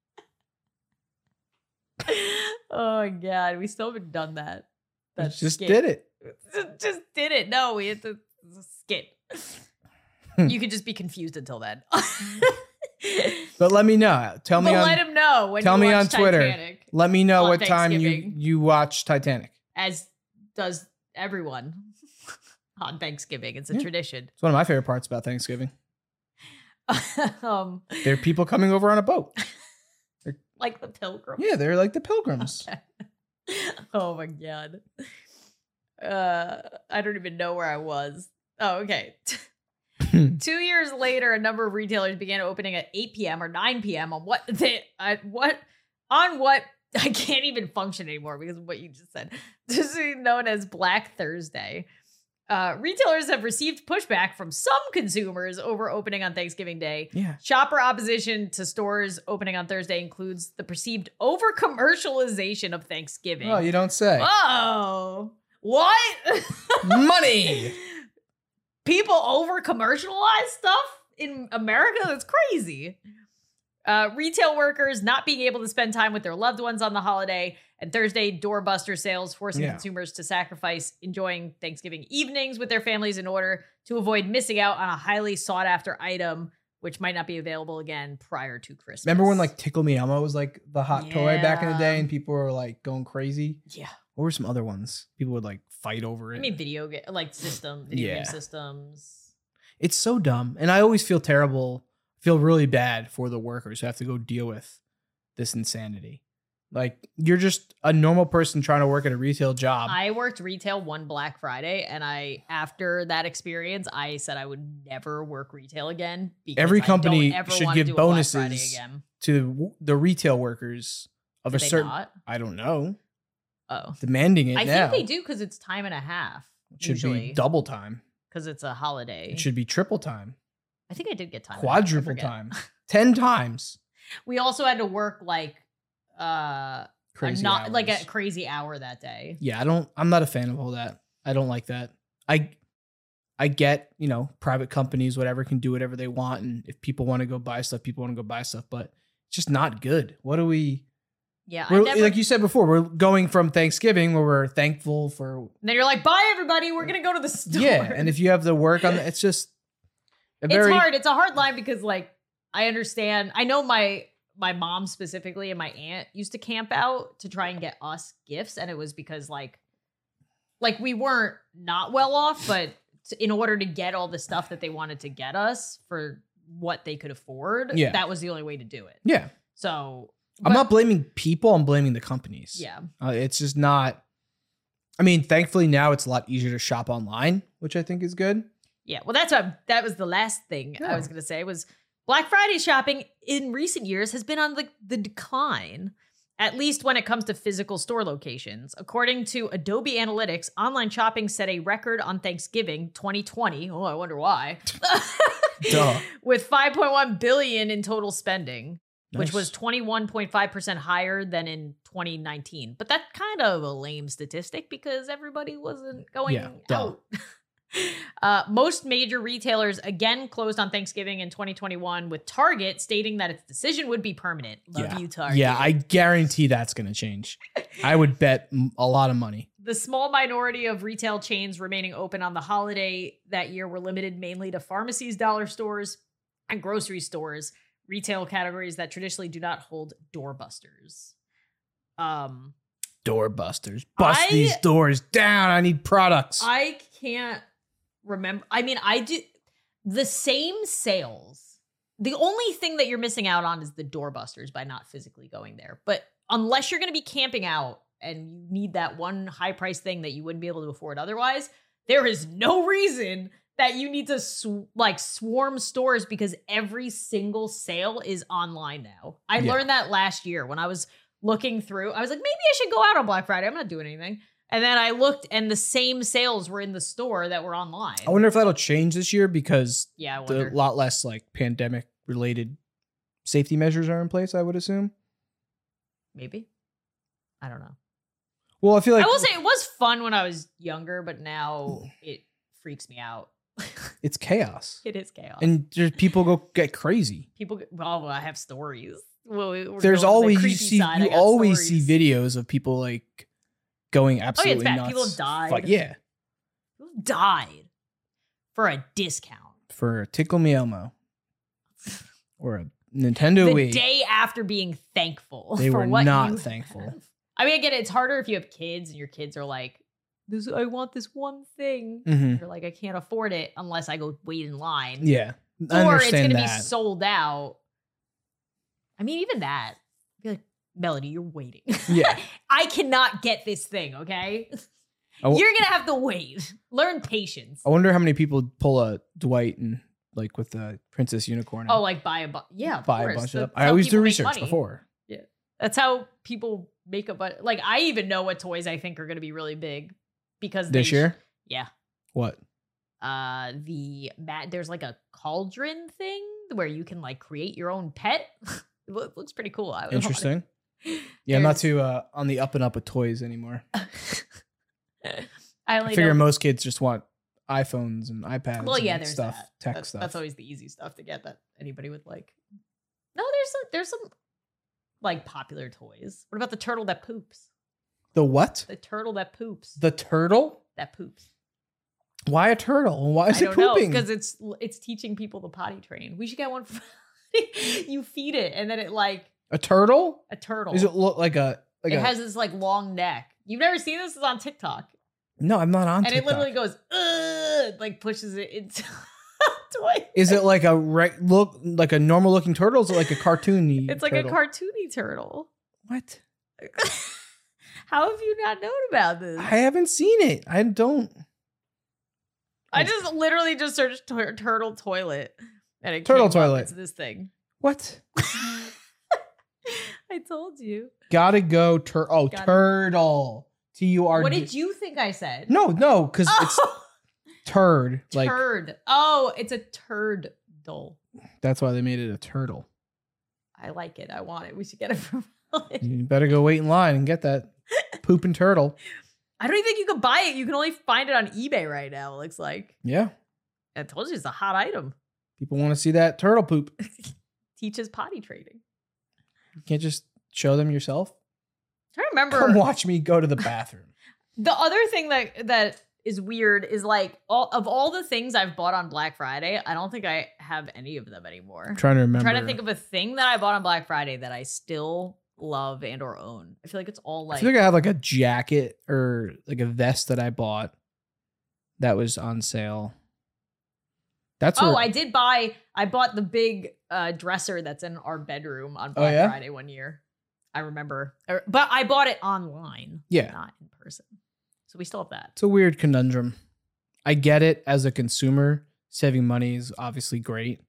Oh my god, we still haven't done that. We That just skit. did it. Just did it. No, we had to skit. Hmm. You could just be confused until then. But let me know. Tell me but on. let him know when tell you me watch on Twitter. Titanic, Let me know on what time you Thanksgiving. you watch Titanic. as does everyone on Thanksgiving. It's a Yeah. tradition. It's one of my favorite parts about Thanksgiving. um, There are people coming over on a boat. like the pilgrim. Yeah, they're like the pilgrims. Oh my god. Uh, I don't even know where I was. Oh, okay. Two years later, a number of retailers began opening at eight p.m. or nine p.m. on what they, I, what on what I can't even function anymore because of what you just said. This is known as Black Thursday. Uh, retailers have received pushback from some consumers over opening on Thanksgiving Day. Yeah. Shopper opposition to stores opening on Thursday includes the perceived over commercialization of Thanksgiving. Oh, you don't say. Oh, what? Money. People over commercialize stuff in America? That's crazy. Uh, retail workers not being able to spend time with their loved ones on the holiday, and Thursday doorbuster sales forcing Yeah. consumers to sacrifice enjoying Thanksgiving evenings with their families in order to avoid missing out on a highly sought after item, which might not be available again prior to Christmas. Remember when like Tickle Me Elmo was like the hot toy back in the day Yeah. and people were like going crazy? Yeah. What were some other ones? People would like fight over it. I mean, video game, like system, video Yeah. game systems. It's so dumb. And I always feel terrible, feel really bad for the workers who have to go deal with this insanity. Like you're just a normal person trying to work at a retail job. I worked retail one Black Friday, and I after that experience, I said I would never work retail again. Because Every I company don't ever should wanna give do a Black bonuses Friday again. to the retail workers of Do a they certain. not? I don't know. Oh, Demanding it I now. think they do because it's time and a half. It should usually, be double time. because it's a holiday. It should be triple time, I think I did get time. and a half, I quadruple forget. time, ten times. We also had to work like uh Crazy a not like a hours. crazy hour that day. Yeah, I don't. I'm not a fan of all that. I don't like that. I, I get you know private companies, whatever, can do whatever they want, and if people want to go buy stuff, people want to go buy stuff. But it's just not good. What are we? Yeah, I We're, never, like you said before, we're going from Thanksgiving where we're thankful for and then you're like, bye everybody, we're gonna go to the store. yeah, and if you have to work on it's just a very it's hard. It's a hard line because like I understand. I know my my mom specifically and my aunt used to camp out to try and get us gifts, and it was because like like we weren't not well off, but in order to get all the stuff that they wanted to get us for what they could afford, Yeah. that was the only way to do it. yeah. So I'm but- not blaming people. I'm blaming the companies. Yeah. Uh, it's just not. I mean, thankfully now it's a lot easier to shop online, which I think is good. Yeah, well, that's what that was the last thing I Yeah. was going to say was Black Friday shopping in recent years has been on the, the decline, at least when it comes to physical store locations. According to Adobe Analytics, online shopping set a record on Thanksgiving twenty twenty. Oh, I wonder why. Duh. With five point one billion dollars in total spending, which Nice. was twenty-one point five percent higher than in twenty nineteen. But that's kind of a lame statistic because everybody wasn't going Yeah, duh. out. Uh, most major retailers again closed on Thanksgiving in twenty twenty-one, with Target stating that its decision would be permanent. Love yeah. you, Target. Yeah, I guarantee that's going to change. I would bet m- a lot of money. The small minority of retail chains remaining open on the holiday that year were limited mainly to pharmacies, dollar stores, and grocery stores, retail categories that traditionally do not hold doorbusters. Um, Doorbusters. Bust I- these doors down. I need products. I can't remember. I mean, I do the same sales. The only thing that you're missing out on is the doorbusters by not physically going there. But unless you're going to be camping out and you need that one high price thing that you wouldn't be able to afford otherwise, there is no reason that you need to sw- like swarm stores because every single sale is online now. I Yeah. learned that last year when I was looking through. I was like, maybe I should go out on Black Friday. I'm not doing anything. And then I looked and the same sales were in the store that were online. I wonder if that'll change this year because Yeah, I the wonder. lot less like pandemic related safety measures are in place, I would assume. Maybe. I don't know. Well, I feel like I will say it was fun when I was younger, but now it freaks me out. it's chaos. It is chaos. And there's people go get crazy. People, get- well, I have stories. Well, we- we're There's going to the always you creepy see side. I you got always stories. see videos of people like going absolutely bad. nuts. People have died. Fuck, yeah. People died for a discount. For a Tickle Me Elmo. Or a Nintendo The Wii. day after being thankful. They for were what not you thankful. have. I mean, I get it. It's harder if you have kids and your kids are like, "This, I want this one thing." Mhm. You're like, I can't afford it unless I go wait in line. Yeah. I Or it's understand going to be that. sold out. I mean, even that. I feel like, Melody, you're waiting. Yeah. I cannot get this thing, okay? I w- You're going to have to wait. Learn patience. I wonder how many people pull a Dwight and like with the Princess Unicorn. and Oh, like buy a bunch. Yeah, of buy course. a bunch That's of them. I how always do people make research money. before. That's how people make a bunch. Like, I even know what toys I think are going to be really big because they This sh- year? yeah. What? Uh, the mat. There's like a cauldron thing where you can like create your own pet. It loo- looks pretty cool. I would want it. Interesting. Yeah, I'm not There's- too uh, on the up and up with toys anymore. I I only figure know- most kids just want iPhones and iPads. Well, yeah, and there's stuff, that. tech that's, stuff. That's always the easy stuff to get that anybody would like. No, there's some, there's some like popular toys. What about the turtle that poops? The what? The turtle that poops. The turtle? that poops. Why a turtle? Why is I it don't know pooping? because it's it's teaching people to potty train. We should get one. For, you feed it and then it like a turtle? a turtle. Does it look like a like it a? has this like long neck. You've never seen this? It's on TikTok. no, I'm not on. And TikTok. it literally goes, Ugh, like pushes it into a toy. Is it like a re- look like a normal looking turtle? Or is it like a cartoony? It's like turtle? a cartoony turtle. What? How have you not known about this? I haven't seen it. I don't. I just literally just searched tur- turtle toilet and it Turtle came up. toilet. It's this thing. What? I told you. Gotta go. Tur- oh, Gotta- turtle. T U R D. What did you think I said? No, no, because it's Oh, turd. Like turd. Oh, it's a turd doll. that's why they made it a turtle. I like it. I want it. We should get it from. You better go wait in line and get that pooping turtle. I don't even think you can buy it. You can only find it on eBay right now. It looks like. Yeah, I told you it's a hot item. people want to see that turtle poop. Teaches potty training. You can't just show them yourself. I remember Come watch me go to the bathroom. the other thing that that is weird is like all of all the things I've bought on Black Friday, I don't think I have any of them anymore. I'm trying to I'm remember. trying to think of a thing that I bought on Black Friday that I still love and or own. I feel like it's all I like feel like I have like a jacket or like a vest that I bought that was on sale. That's Oh, where- I did buy I bought the big uh dresser that's in our bedroom on Black Oh, yeah? Friday one year. I remember. Or- But I bought it online, Yeah. not in person. So we still have that. It's a weird conundrum. I get it as a consumer. Saving money is obviously great.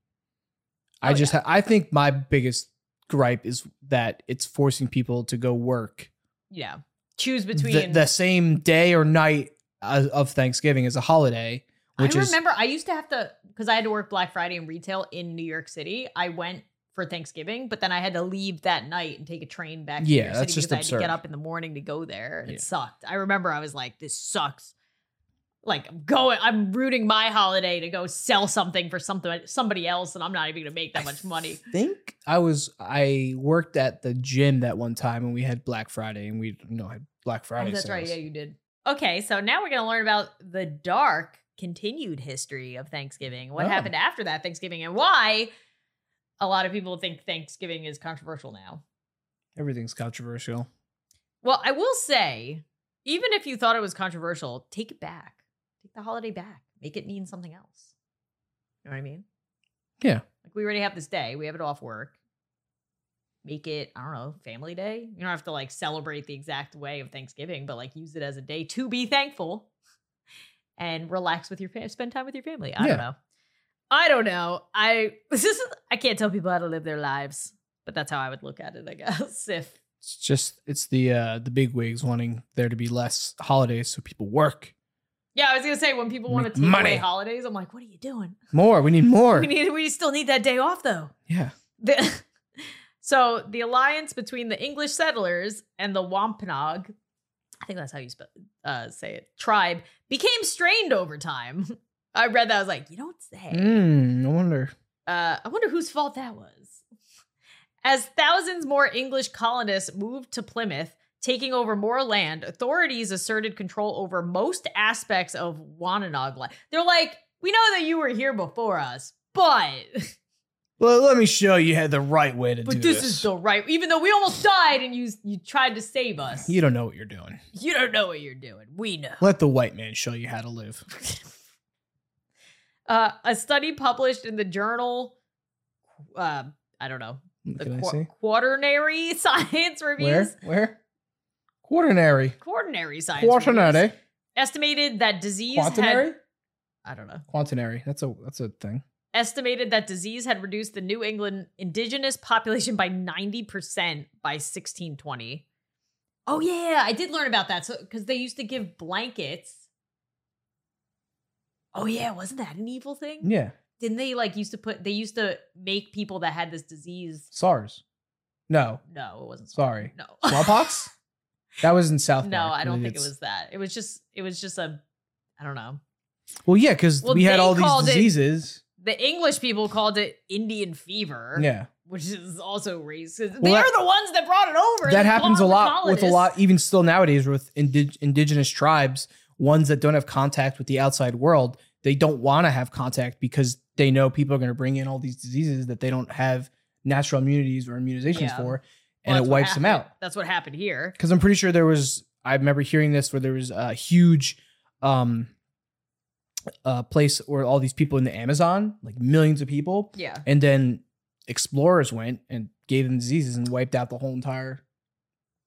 I Oh, just, yeah. ha- I think my biggest gripe is that it's forcing people to go work Yeah. Choose between the, the same day or night of of Thanksgiving as a holiday, which I is remember I used to have to because I had to work Black Friday in retail in New York City. I went for Thanksgiving, but then I had to leave that night and take a train back to Yeah, New York that's City just because I had to get absurd. up in the morning to go there. And Yeah. it sucked. I remember I was like, this sucks. Like I'm going, I'm rooting my holiday to go sell something for something somebody else, and I'm not even gonna make that much money. I think I was I worked at the gym that one time and we had Black Friday and we you know had Black Friday. Oh, that's right. sales. Yeah, you did. Okay, so now we're gonna learn about the dark continued history of Thanksgiving. What Oh. happened after that Thanksgiving, and why a lot of people think Thanksgiving is controversial now. Everything's controversial. Well, I will say, even if you thought it was controversial, take it back. Take the holiday back. Make it mean something else. You know what I mean? Yeah. Like we already have this day. We have it off work. Make it, I don't know, family day. You don't have to like celebrate the exact way of Thanksgiving, but like use it as a day to be thankful and relax with your family, spend time with your family. I Yeah. don't know. I don't know. I this is I can't tell people how to live their lives, but that's how I would look at it, I guess. If It's just it's the uh the big wigs wanting there to be less holidays so people work yeah, I was gonna say when people want to Make take money. away holidays, I'm like, what are you doing? more. We need more. We need we still need that day off though. Yeah. The, so the alliance between the English settlers and the Wampanoag, I think that's how you spell, uh, say it, tribe, became strained over time. I read that, I was like, you don't say. Mm, no wonder. Uh, I wonder whose fault that was. As thousands more English colonists moved to Plymouth, taking over more land, authorities asserted control over most aspects of Wananoag life. They're like, we know that you were here before us, but Well, let me show you had the right way to but do this this. is the right. Even though we almost died and you you tried to save us, You don't know what you're doing. you don't know what you're doing. We know. Let the white man show you how to live. Uh, a study published in the journal, uh, I don't know, What the can I Qu- say? Quaternary Science Where? Reviews. Where? Quaternary. Quaternary Science Reviews Quaternary. estimated that disease had. Quaternary? I don't know. Quaternary. That's a that's a thing. Estimated that disease had reduced the New England indigenous population by ninety percent by sixteen twenty. Oh yeah, I did learn about that. So because they used to give blankets. Oh yeah, wasn't that an evil thing? Yeah. Didn't they like used to put they used to make people that had this disease? SARS. No. No, it wasn't. Sorry. No. Smallpox? That was in South No, Park. I don't and think it it's- was that. It was just it was just a I don't know. Well, yeah, because Well, we had they all these called it- diseases. The English people called it Indian fever. Yeah. Which is also racist. Well, They're that- the ones that brought it over. That They happens a called lot the with a colonists. lot, even still nowadays with indig- indigenous tribes, ones that don't have contact with the outside world. They don't want to have contact because they know people are going to bring in all these diseases that they don't have natural immunities or immunizations Yeah. for, Well, and that's it what wipes them happened. out. That's what happened here. Because I'm pretty sure there was, I remember hearing this where there was a huge um, uh, place where all these people in the Amazon, like millions of people, Yeah. and then explorers went and gave them diseases and wiped out the whole entire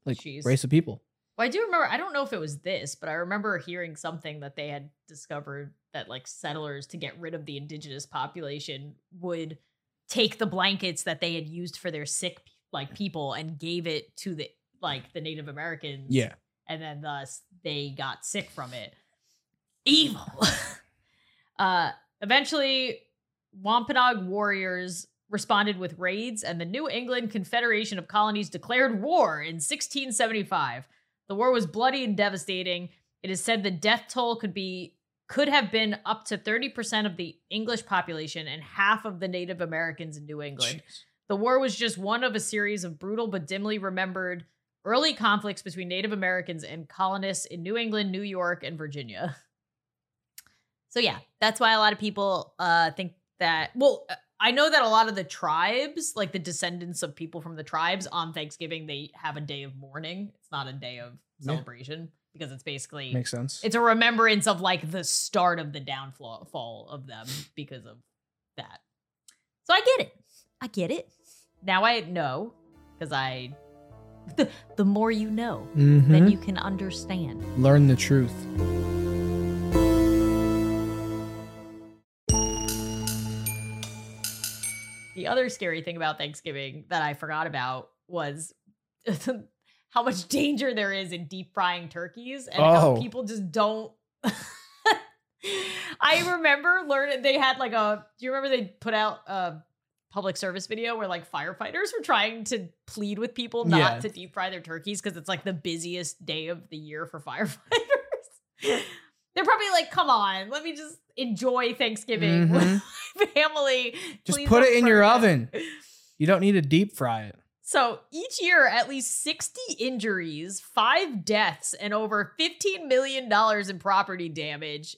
like Jeez. race of people. Well, I do remember, I don't know if it was this, but I remember hearing something that they had discovered that like settlers, to get rid of the indigenous population, would take the blankets that they had used for their sick like people and gave it to the like the Native Americans. Yeah. And then thus they got sick from it. Evil. uh eventually Wampanoag warriors responded with raids, and the New England Confederation of Colonies declared war in sixteen seventy-five. The war was bloody and devastating. It is said the death toll could be could have been up to thirty percent of the English population and half of the Native Americans in New England. Jeez. The war was just one of a series of brutal but dimly remembered early conflicts between Native Americans and colonists in New England, New York, and Virginia. So yeah, that's why a lot of people uh, think that, well, I know that a lot of the tribes, like the descendants of people from the tribes, on Thanksgiving, they have a day of mourning. It's not a day of celebration yeah. because it's basically... Makes sense. It's a remembrance of like the start of the downfall fall of them because of that. So I get it. I get it. Now I know, because I... The, the more you know, mm-hmm. then you can understand. Learn the truth. The other scary thing about Thanksgiving that I forgot about was how much danger there is in deep frying turkeys, and oh. how people just don't. I remember learning they had like a. Do you remember they put out a public service video where like firefighters were trying to plead with people not yeah. to deep fry their turkeys because it's like the busiest day of the year for firefighters. They're probably like, come on, let me just enjoy Thanksgiving mm-hmm. with my family. Just Please put it in your it. oven. You don't need to deep fry it. So each year, at least sixty injuries, five deaths, and over fifteen million dollars in property damage,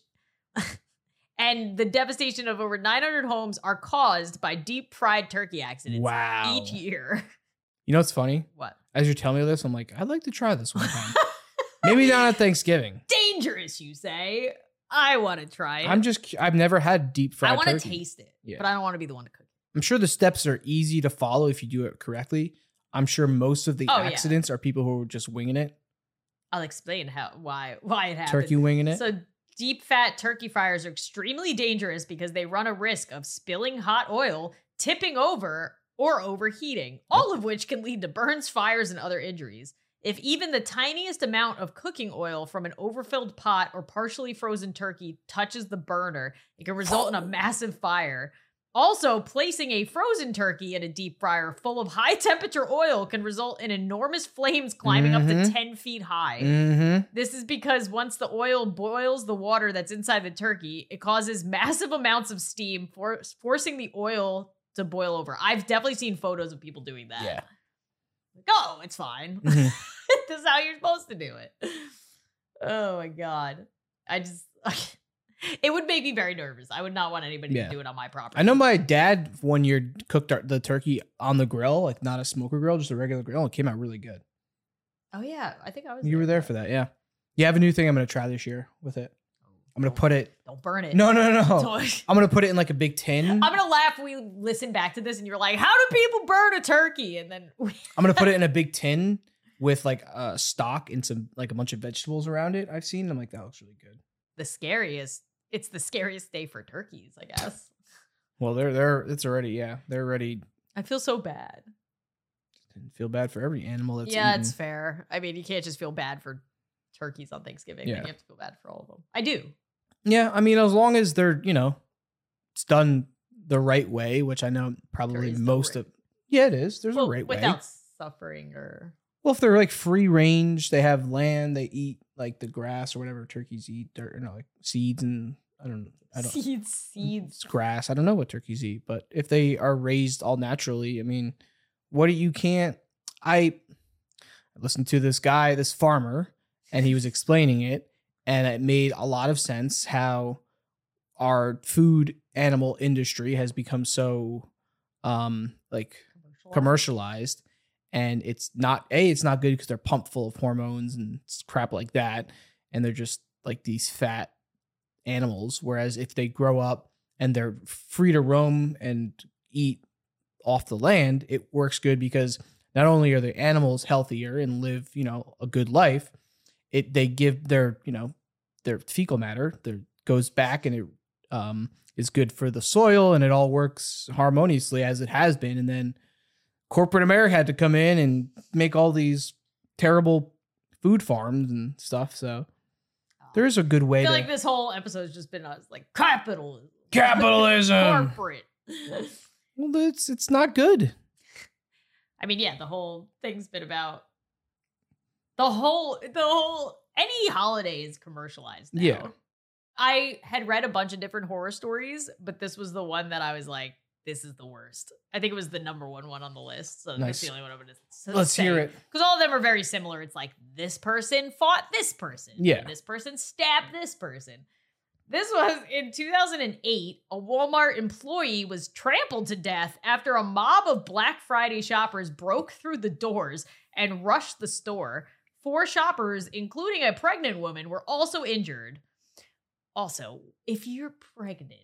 and the devastation of over nine hundred homes are caused by deep fried turkey accidents wow. each year. You know what's funny? What? As you're telling me this, I'm like, I'd like to try this one time. Maybe not at Thanksgiving. Dangerous, you say? I want to try it. I'm just, I've never had deep fried I want to turkey. taste it, Yeah. but I don't want to be the one to cook it. I'm sure the steps are easy to follow if you do it correctly. I'm sure most of the Oh, accidents yeah. are people who are just winging it. I'll explain how why why it happened. Turkey winging it. So deep fat turkey fryers are extremely dangerous because they run a risk of spilling hot oil, tipping over, or overheating, all of which can lead to burns, fires, and other injuries. If even the tiniest amount of cooking oil from an overfilled pot or partially frozen turkey touches the burner, it can result in a massive fire. Also, placing a frozen turkey in a deep fryer full of high temperature oil can result in enormous flames climbing mm-hmm. up to ten feet high. Mm-hmm. This is because once the oil boils the water that's inside the turkey, it causes massive amounts of steam, for- forcing the oil to boil over. I've definitely seen photos of people doing that. Yeah. Like, oh, it's fine. Mm-hmm. This is how you're supposed to do it. Oh my God. I just, it would make me very nervous. I would not want anybody yeah. to do it on my property. I know my dad one year cooked our, the turkey on the grill, like not a smoker grill, just a regular grill, and it came out really good. Oh yeah. I think I was You were there for that. Yeah. You have a new thing I'm going to try this year with it. I'm going to put it. Don't burn it. No, no, no. Don't. I'm going to put it in like a big tin. I'm going to laugh when we listen back to this and you're like, how do people burn a turkey? And then we- I'm going to put it in a big tin with like a stock and some like a bunch of vegetables around it. I've seen. I'm like, that looks really good. The scariest. It's the scariest day for turkeys, I guess. Well, they're, they're, it's already, yeah, they're already. I feel so bad. Feel bad for every animal that's Yeah, eaten. it's fair. I mean, you can't just feel bad for turkeys on Thanksgiving. Yeah. You have to feel bad for all of them. I do. Yeah, I mean, as long as they're, you know, it's done the right way, which I know probably There is no most right- of. Yeah, it is. There's Well, a right way. without suffering or. Well, if they're like free range, they have land, they eat like the grass or whatever turkeys eat, or you know, like seeds and I don't, I don't. Seeds, seeds. It's grass. I don't know what turkeys eat, but if they are raised all naturally, I mean, what do you can't? I listened to this guy, this farmer, and he was explaining it, and it made a lot of sense how our food animal industry has become so um like commercialized, and it's not a it's not good because they're pumped full of hormones and crap like that, and they're just like these fat animals, whereas if they grow up and they're free to roam and eat off the land, it works good because not only are the animals healthier and live, you know, a good life, it they give their, you know, their fecal matter, their goes back and it um, is good for the soil and it all works harmoniously as it has been. And then corporate America had to come in and make all these terrible food farms and stuff. So there is a good way I feel to like this whole episode has just been us like capitalism. capitalism. Corporate. Well, it's it's not good. I mean, yeah, the whole thing's been about the whole the whole any holiday is commercialized now. Yeah. I had read a bunch of different horror stories, but this was the one that I was like, this is the worst. I think it was the number one one on the list. So Nice. that's the only one I'm going to Let's hear it. Because all of them are very similar. It's like this person fought this person. Yeah. And this person stabbed this person. This was in two thousand eight. A Walmart employee was trampled to death after a mob of Black Friday shoppers broke through the doors and rushed the store. Four shoppers, including a pregnant woman, were also injured. Also, if you're pregnant,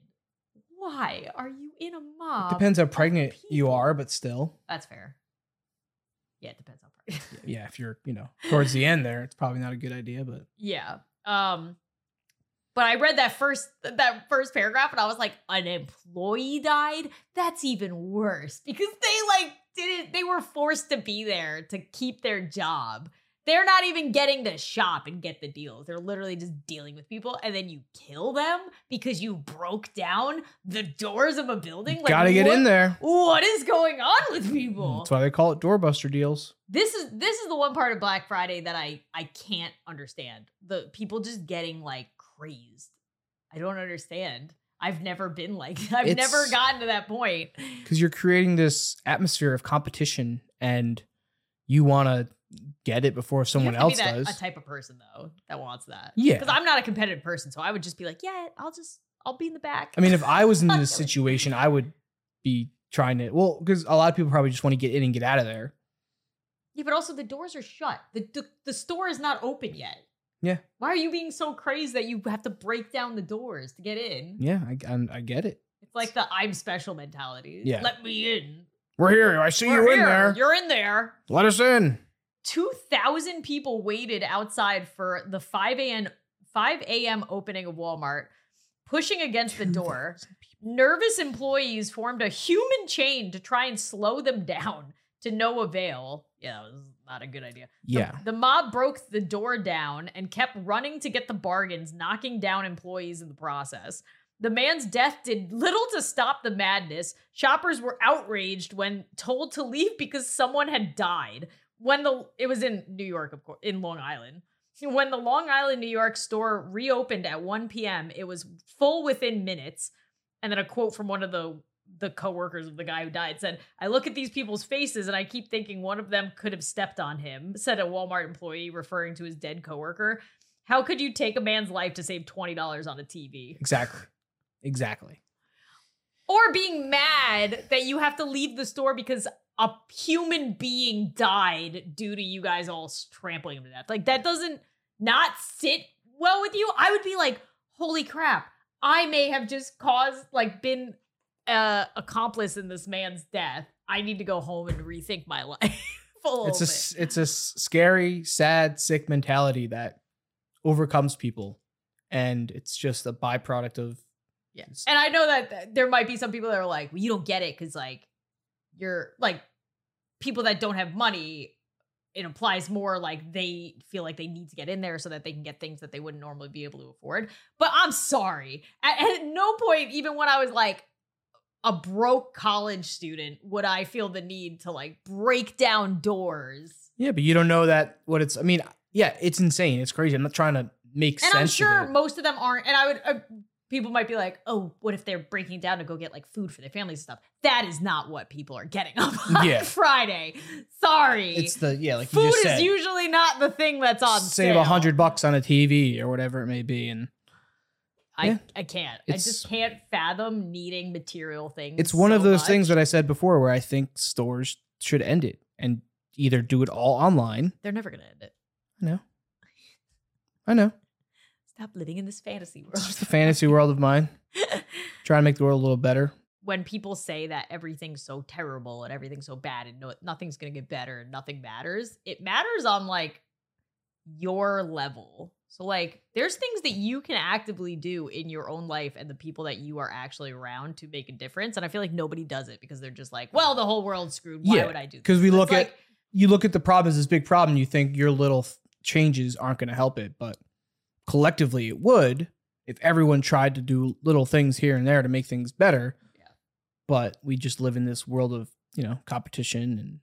why are you in a mob? Depends how of pregnant you people? are, but still. That's fair. Yeah, it depends how pregnant. Yeah, if you're, you know, towards the end there, it's probably not a good idea, but Yeah. Um, but I read that first that first paragraph and I was like, an employee died? That's even worse because they like didn't they were forced to be there to keep their job. They're not even getting to shop and get the deals. They're literally just dealing with people, and then you kill them because you broke down the doors of a building. Like, gotta get what- in there. What is going on with people? That's why they call it doorbuster deals. This is this is the one part of Black Friday that I I can't understand. The people just getting like crazed. I don't understand. I've never been like I've It's- never gotten to that point. Because you're creating this atmosphere of competition and you want to get it before someone you have else to be that, does. a type of person though that wants that. Yeah. Because I'm not a competitive person, so I would just be like, yeah, I'll just I'll be in the back. I mean, if I was in Fuck this it. situation, I would be trying to, well, because a lot of people probably just want to get in and get out of there. Yeah, but also the doors are shut. The, the the store is not open yet. Yeah. Why are you being so crazy that you have to break down the doors to get in? Yeah, I, I, I get it. It's like the I'm special mentality. Yeah. Let me in. We're here. I see We're you in here. there. You're in there. Let us in. two thousand people waited outside for the five a.m. opening of Walmart, pushing against the door. Nervous employees formed a human chain to try and slow them down to no avail. Yeah, that was not a good idea. Yeah. The mob broke the door down and kept running to get the bargains, knocking down employees in the process. The man's death did little to stop the madness. Shoppers were outraged when told to leave because someone had died. When the it was in New York, of course, in Long Island. When the Long Island, New York store reopened at one p.m., it was full within minutes. And then a quote from one of the the coworkers of the guy who died said, "I look at these people's faces and I keep thinking one of them could have stepped on him," said a Walmart employee referring to his dead coworker. How could you take a man's life to save twenty dollars on a T V? Exactly. Exactly. Or being mad that you have to leave the store because a human being died due to you guys all trampling him to death. Like, that doesn't not sit well with you. I would be like, holy crap, I may have just caused, like, been uh accomplice in this man's death. I need to go home and rethink my life. a It's a, bit. s- it's a s- scary, sad, sick mentality that overcomes people. And it's just a byproduct of, Yeah. And I know that th- there might be some people that are like, well, you don't get it because, like, you're like people that don't have money. It implies more like they feel like they need to get in there so that they can get things that they wouldn't normally be able to afford. But I'm sorry. At, at no point, even when I was like a broke college student, would I feel the need to like break down doors. yeah, but you don't know that what it's, I mean, yeah, it's insane. It's crazy. I'm not trying to make And sense I'm of sure it. most of them aren't. And I would, uh, people might be like, oh, what if they're breaking down to go get like food for their families and stuff? That is not what people are getting up on Yeah. Friday. Sorry. It's the, yeah, like Food you just is said, usually not the thing that's on save sale. a hundred bucks on a T V or whatever it may be. And I, Yeah. I can't. I It's- just can't fathom needing material things. it's one of so those much. things that I said before where I think stores should end it and either do it all online. They're never going to end it. I know. I know. Stop living in this fantasy world. It's just a fantasy world of mine. Trying to make the world a little better. when people say that everything's so terrible and everything's so bad and no, nothing's going to get better and nothing matters, it matters on like your level. So like there's things that you can actively do in your own life and the people that you are actually around to make a difference. And I feel like nobody does it because they're just like, well, the whole world's screwed. Why yeah, would I do this? Because we And look it's at, like, you look at the problem as this big problem, you think your little th- changes aren't going to help it, but collectively it would if everyone tried to do little things here and there to make things better. Yeah. But we just live in this world of, you know, competition and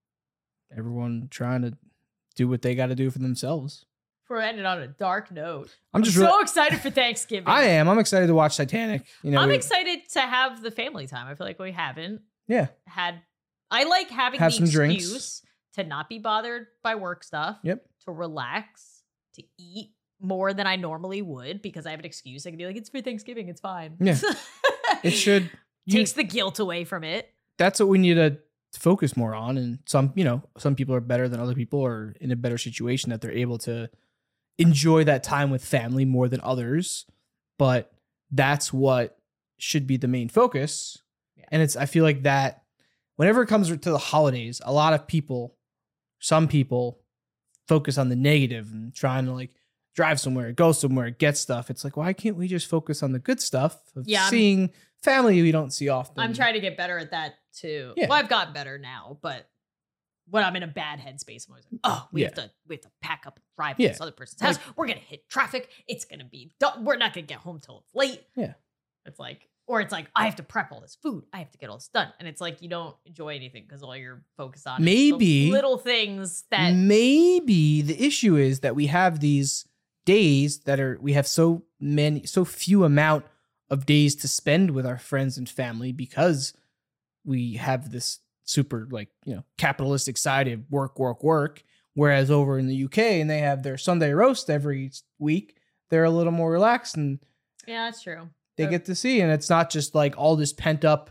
everyone trying to do what they got to do for themselves. we're ending on a dark note. I'm just I'm so really, excited for Thanksgiving. I am. I'm excited to watch Titanic. You know, I'm we- excited to have the family time. I feel like we haven't Yeah. had. I like having Have the some excuse drinks. to not be bothered by work stuff. Yep. To relax, to eat more than I normally would because I have an excuse. I can be like, it's for Thanksgiving. It's fine. Yeah. It should. You, Takes the guilt away from it. that's what we need to focus more on. And some, you know, some people are better than other people or in a better situation that they're able to enjoy that time with family more than others. But that's what should be the main focus. Yeah. And it's, I feel like that whenever it comes to the holidays, a lot of people, some people focus on the negative and trying to like drive somewhere, go somewhere, get stuff. It's like, why can't we just focus on the good stuff of Yeah, I'm- seeing family we don't see often? I'm trying to get better at that too. Yeah. Well, I've gotten better now, but when I'm in a bad headspace, I'm always like, oh, we Yeah. have to we have to pack up and drive Yeah. to this other person's house. We're gonna hit traffic. It's gonna be du- we're not gonna get home till it's late. Yeah. It's like, or it's like, I have to prep all this food. I have to get all this done. And it's like you don't enjoy anything because all you're focused on is the Maybe- little things that Maybe the issue is that we have these days that are, we have so many, so few amount of days to spend with our friends and family because we have this super like, you know, capitalistic side of work, work, work. Whereas over in the U K and they have their Sunday roast every week, they're a little more relaxed and yeah, that's true. they Uh, get to see. And it's not just like all this pent up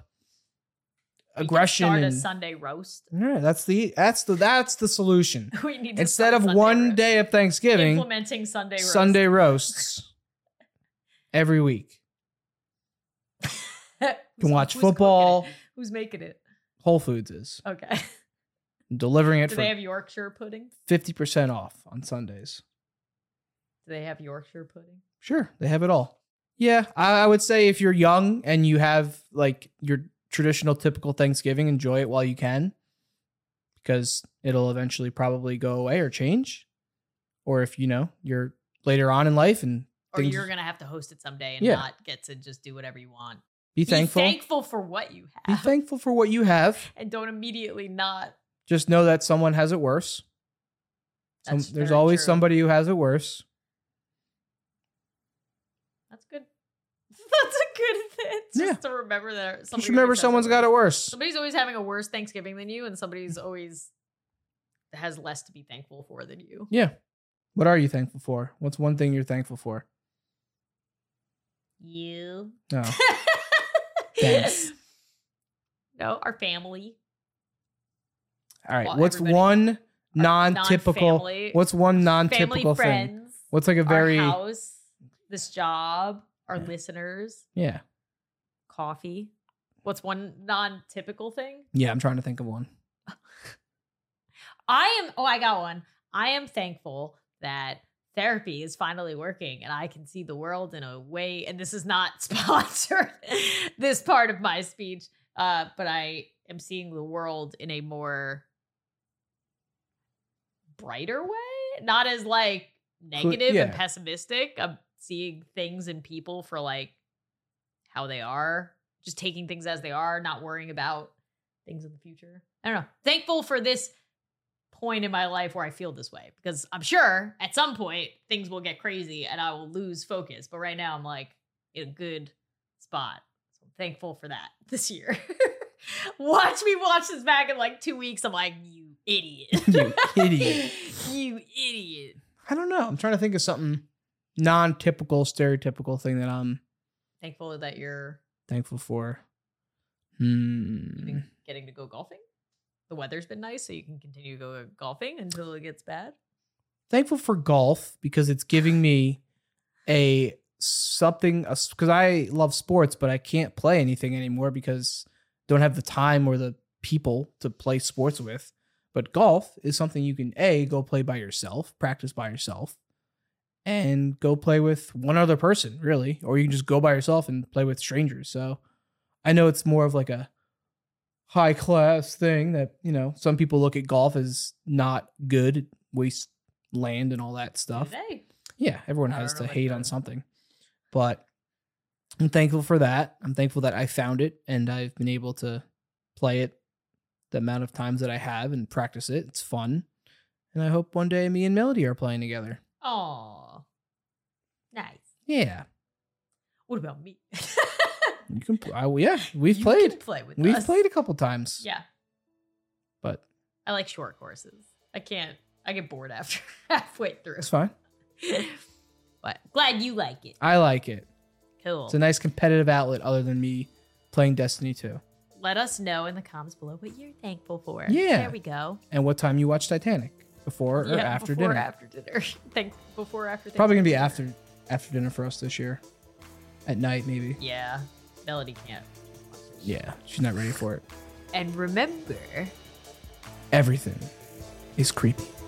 we could aggression. Start a And, Sunday roast. yeah, that's the, that's the, that's the solution. We need to Instead start of Sunday one roast. day of Thanksgiving, implementing Sunday roast. Sunday roasts every week. You can watch Who's football. cooking it? Who's making it? Whole Foods is Okay. delivering it Do for they have Yorkshire pudding? fifty percent off on Sundays. Do they have Yorkshire pudding? Sure, they have it all. Yeah, I, I would say if you're young and you have like your traditional typical Thanksgiving, enjoy it while you can because it'll eventually probably go away or change. Or if, you know, you're later on in life and Or things- you're going to have to host it someday and Yeah. not get to just do whatever you want. be thankful. Be thankful for what you Be have. thankful for what you have. And don't immediately not. Just know that someone has it worse. Some, That's there's very always true. somebody who has it worse. That's good. That's a good thing. Just Yeah. to remember that. Just somebody remember always has someone's got it worse. Somebody's always having a worse Thanksgiving than you, and somebody's always has less to be thankful for than you. Yeah. What are you thankful for? What's one thing you're thankful for? You. No. Thanks. No, our family. All right. Well, What's everybody- one non-typical? non-family- What's one Family, non-typical thing? friends. What's like a very our house, this job, our Yeah. listeners, yeah coffee. What's one non-typical thing? yeah? I'm trying to think of one. I am. Oh, I got one. I am thankful that therapy is finally working, and I can see the world in a way. And this is not sponsored. This part of my speech, uh, but I am seeing the world in a more brighter way, not as like negative and yeah. pessimistic. I'm seeing things and people for like how they are, just taking things as they are, not worrying about things in the future. I don't know. Thankful for this point in my life where I feel this way because I'm sure at some point things will get crazy and I will lose focus. But right now I'm like in a good spot. So I'm thankful for that this year. Watch me watch this back in like two weeks. I'm like, you idiot. You idiot. You idiot. I don't know. I'm trying to think of something non-typical, stereotypical thing that I'm Thankful that you're thankful for. Hmm. even getting to go golfing. The weather's been nice, so you can continue to go golfing until it gets bad. Thankful for golf because it's giving me a something because I love sports, but I can't play anything anymore because don't have the time or the people to play sports with. But golf is something you can A, go play by yourself, practice by yourself, and go play with one other person, really. Or you can just go by yourself and play with strangers. So I know it's more of like a high class thing that, you know, some people look at golf as not good, waste land and all that stuff. Do they? Yeah, everyone I has don't to know what hate that on is. something. But I'm thankful for that. I'm thankful that I found it and I've been able to play it the amount of times that I have and practice it. It's fun. And I hope one day me and Melody are playing together. Aw. Nice. Yeah. What about me? You can pl- I, yeah, we've You played. can play with We've us. played a couple times. Yeah. But I like short courses. I can't. I get bored after halfway through. it's fine. But glad you like it. I like it. Cool. It's a nice competitive outlet other than me playing Destiny two. Let us know in the comments below what you're thankful for. Yeah. There we go. And what time you watch Titanic. Before or yeah, after before dinner. Or after dinner. Thank before or after dinner. Probably going to be after after dinner for us this year. At night, maybe. Yeah. Melody can't. Yeah, she's not ready for it. And remember, Everything is creepy.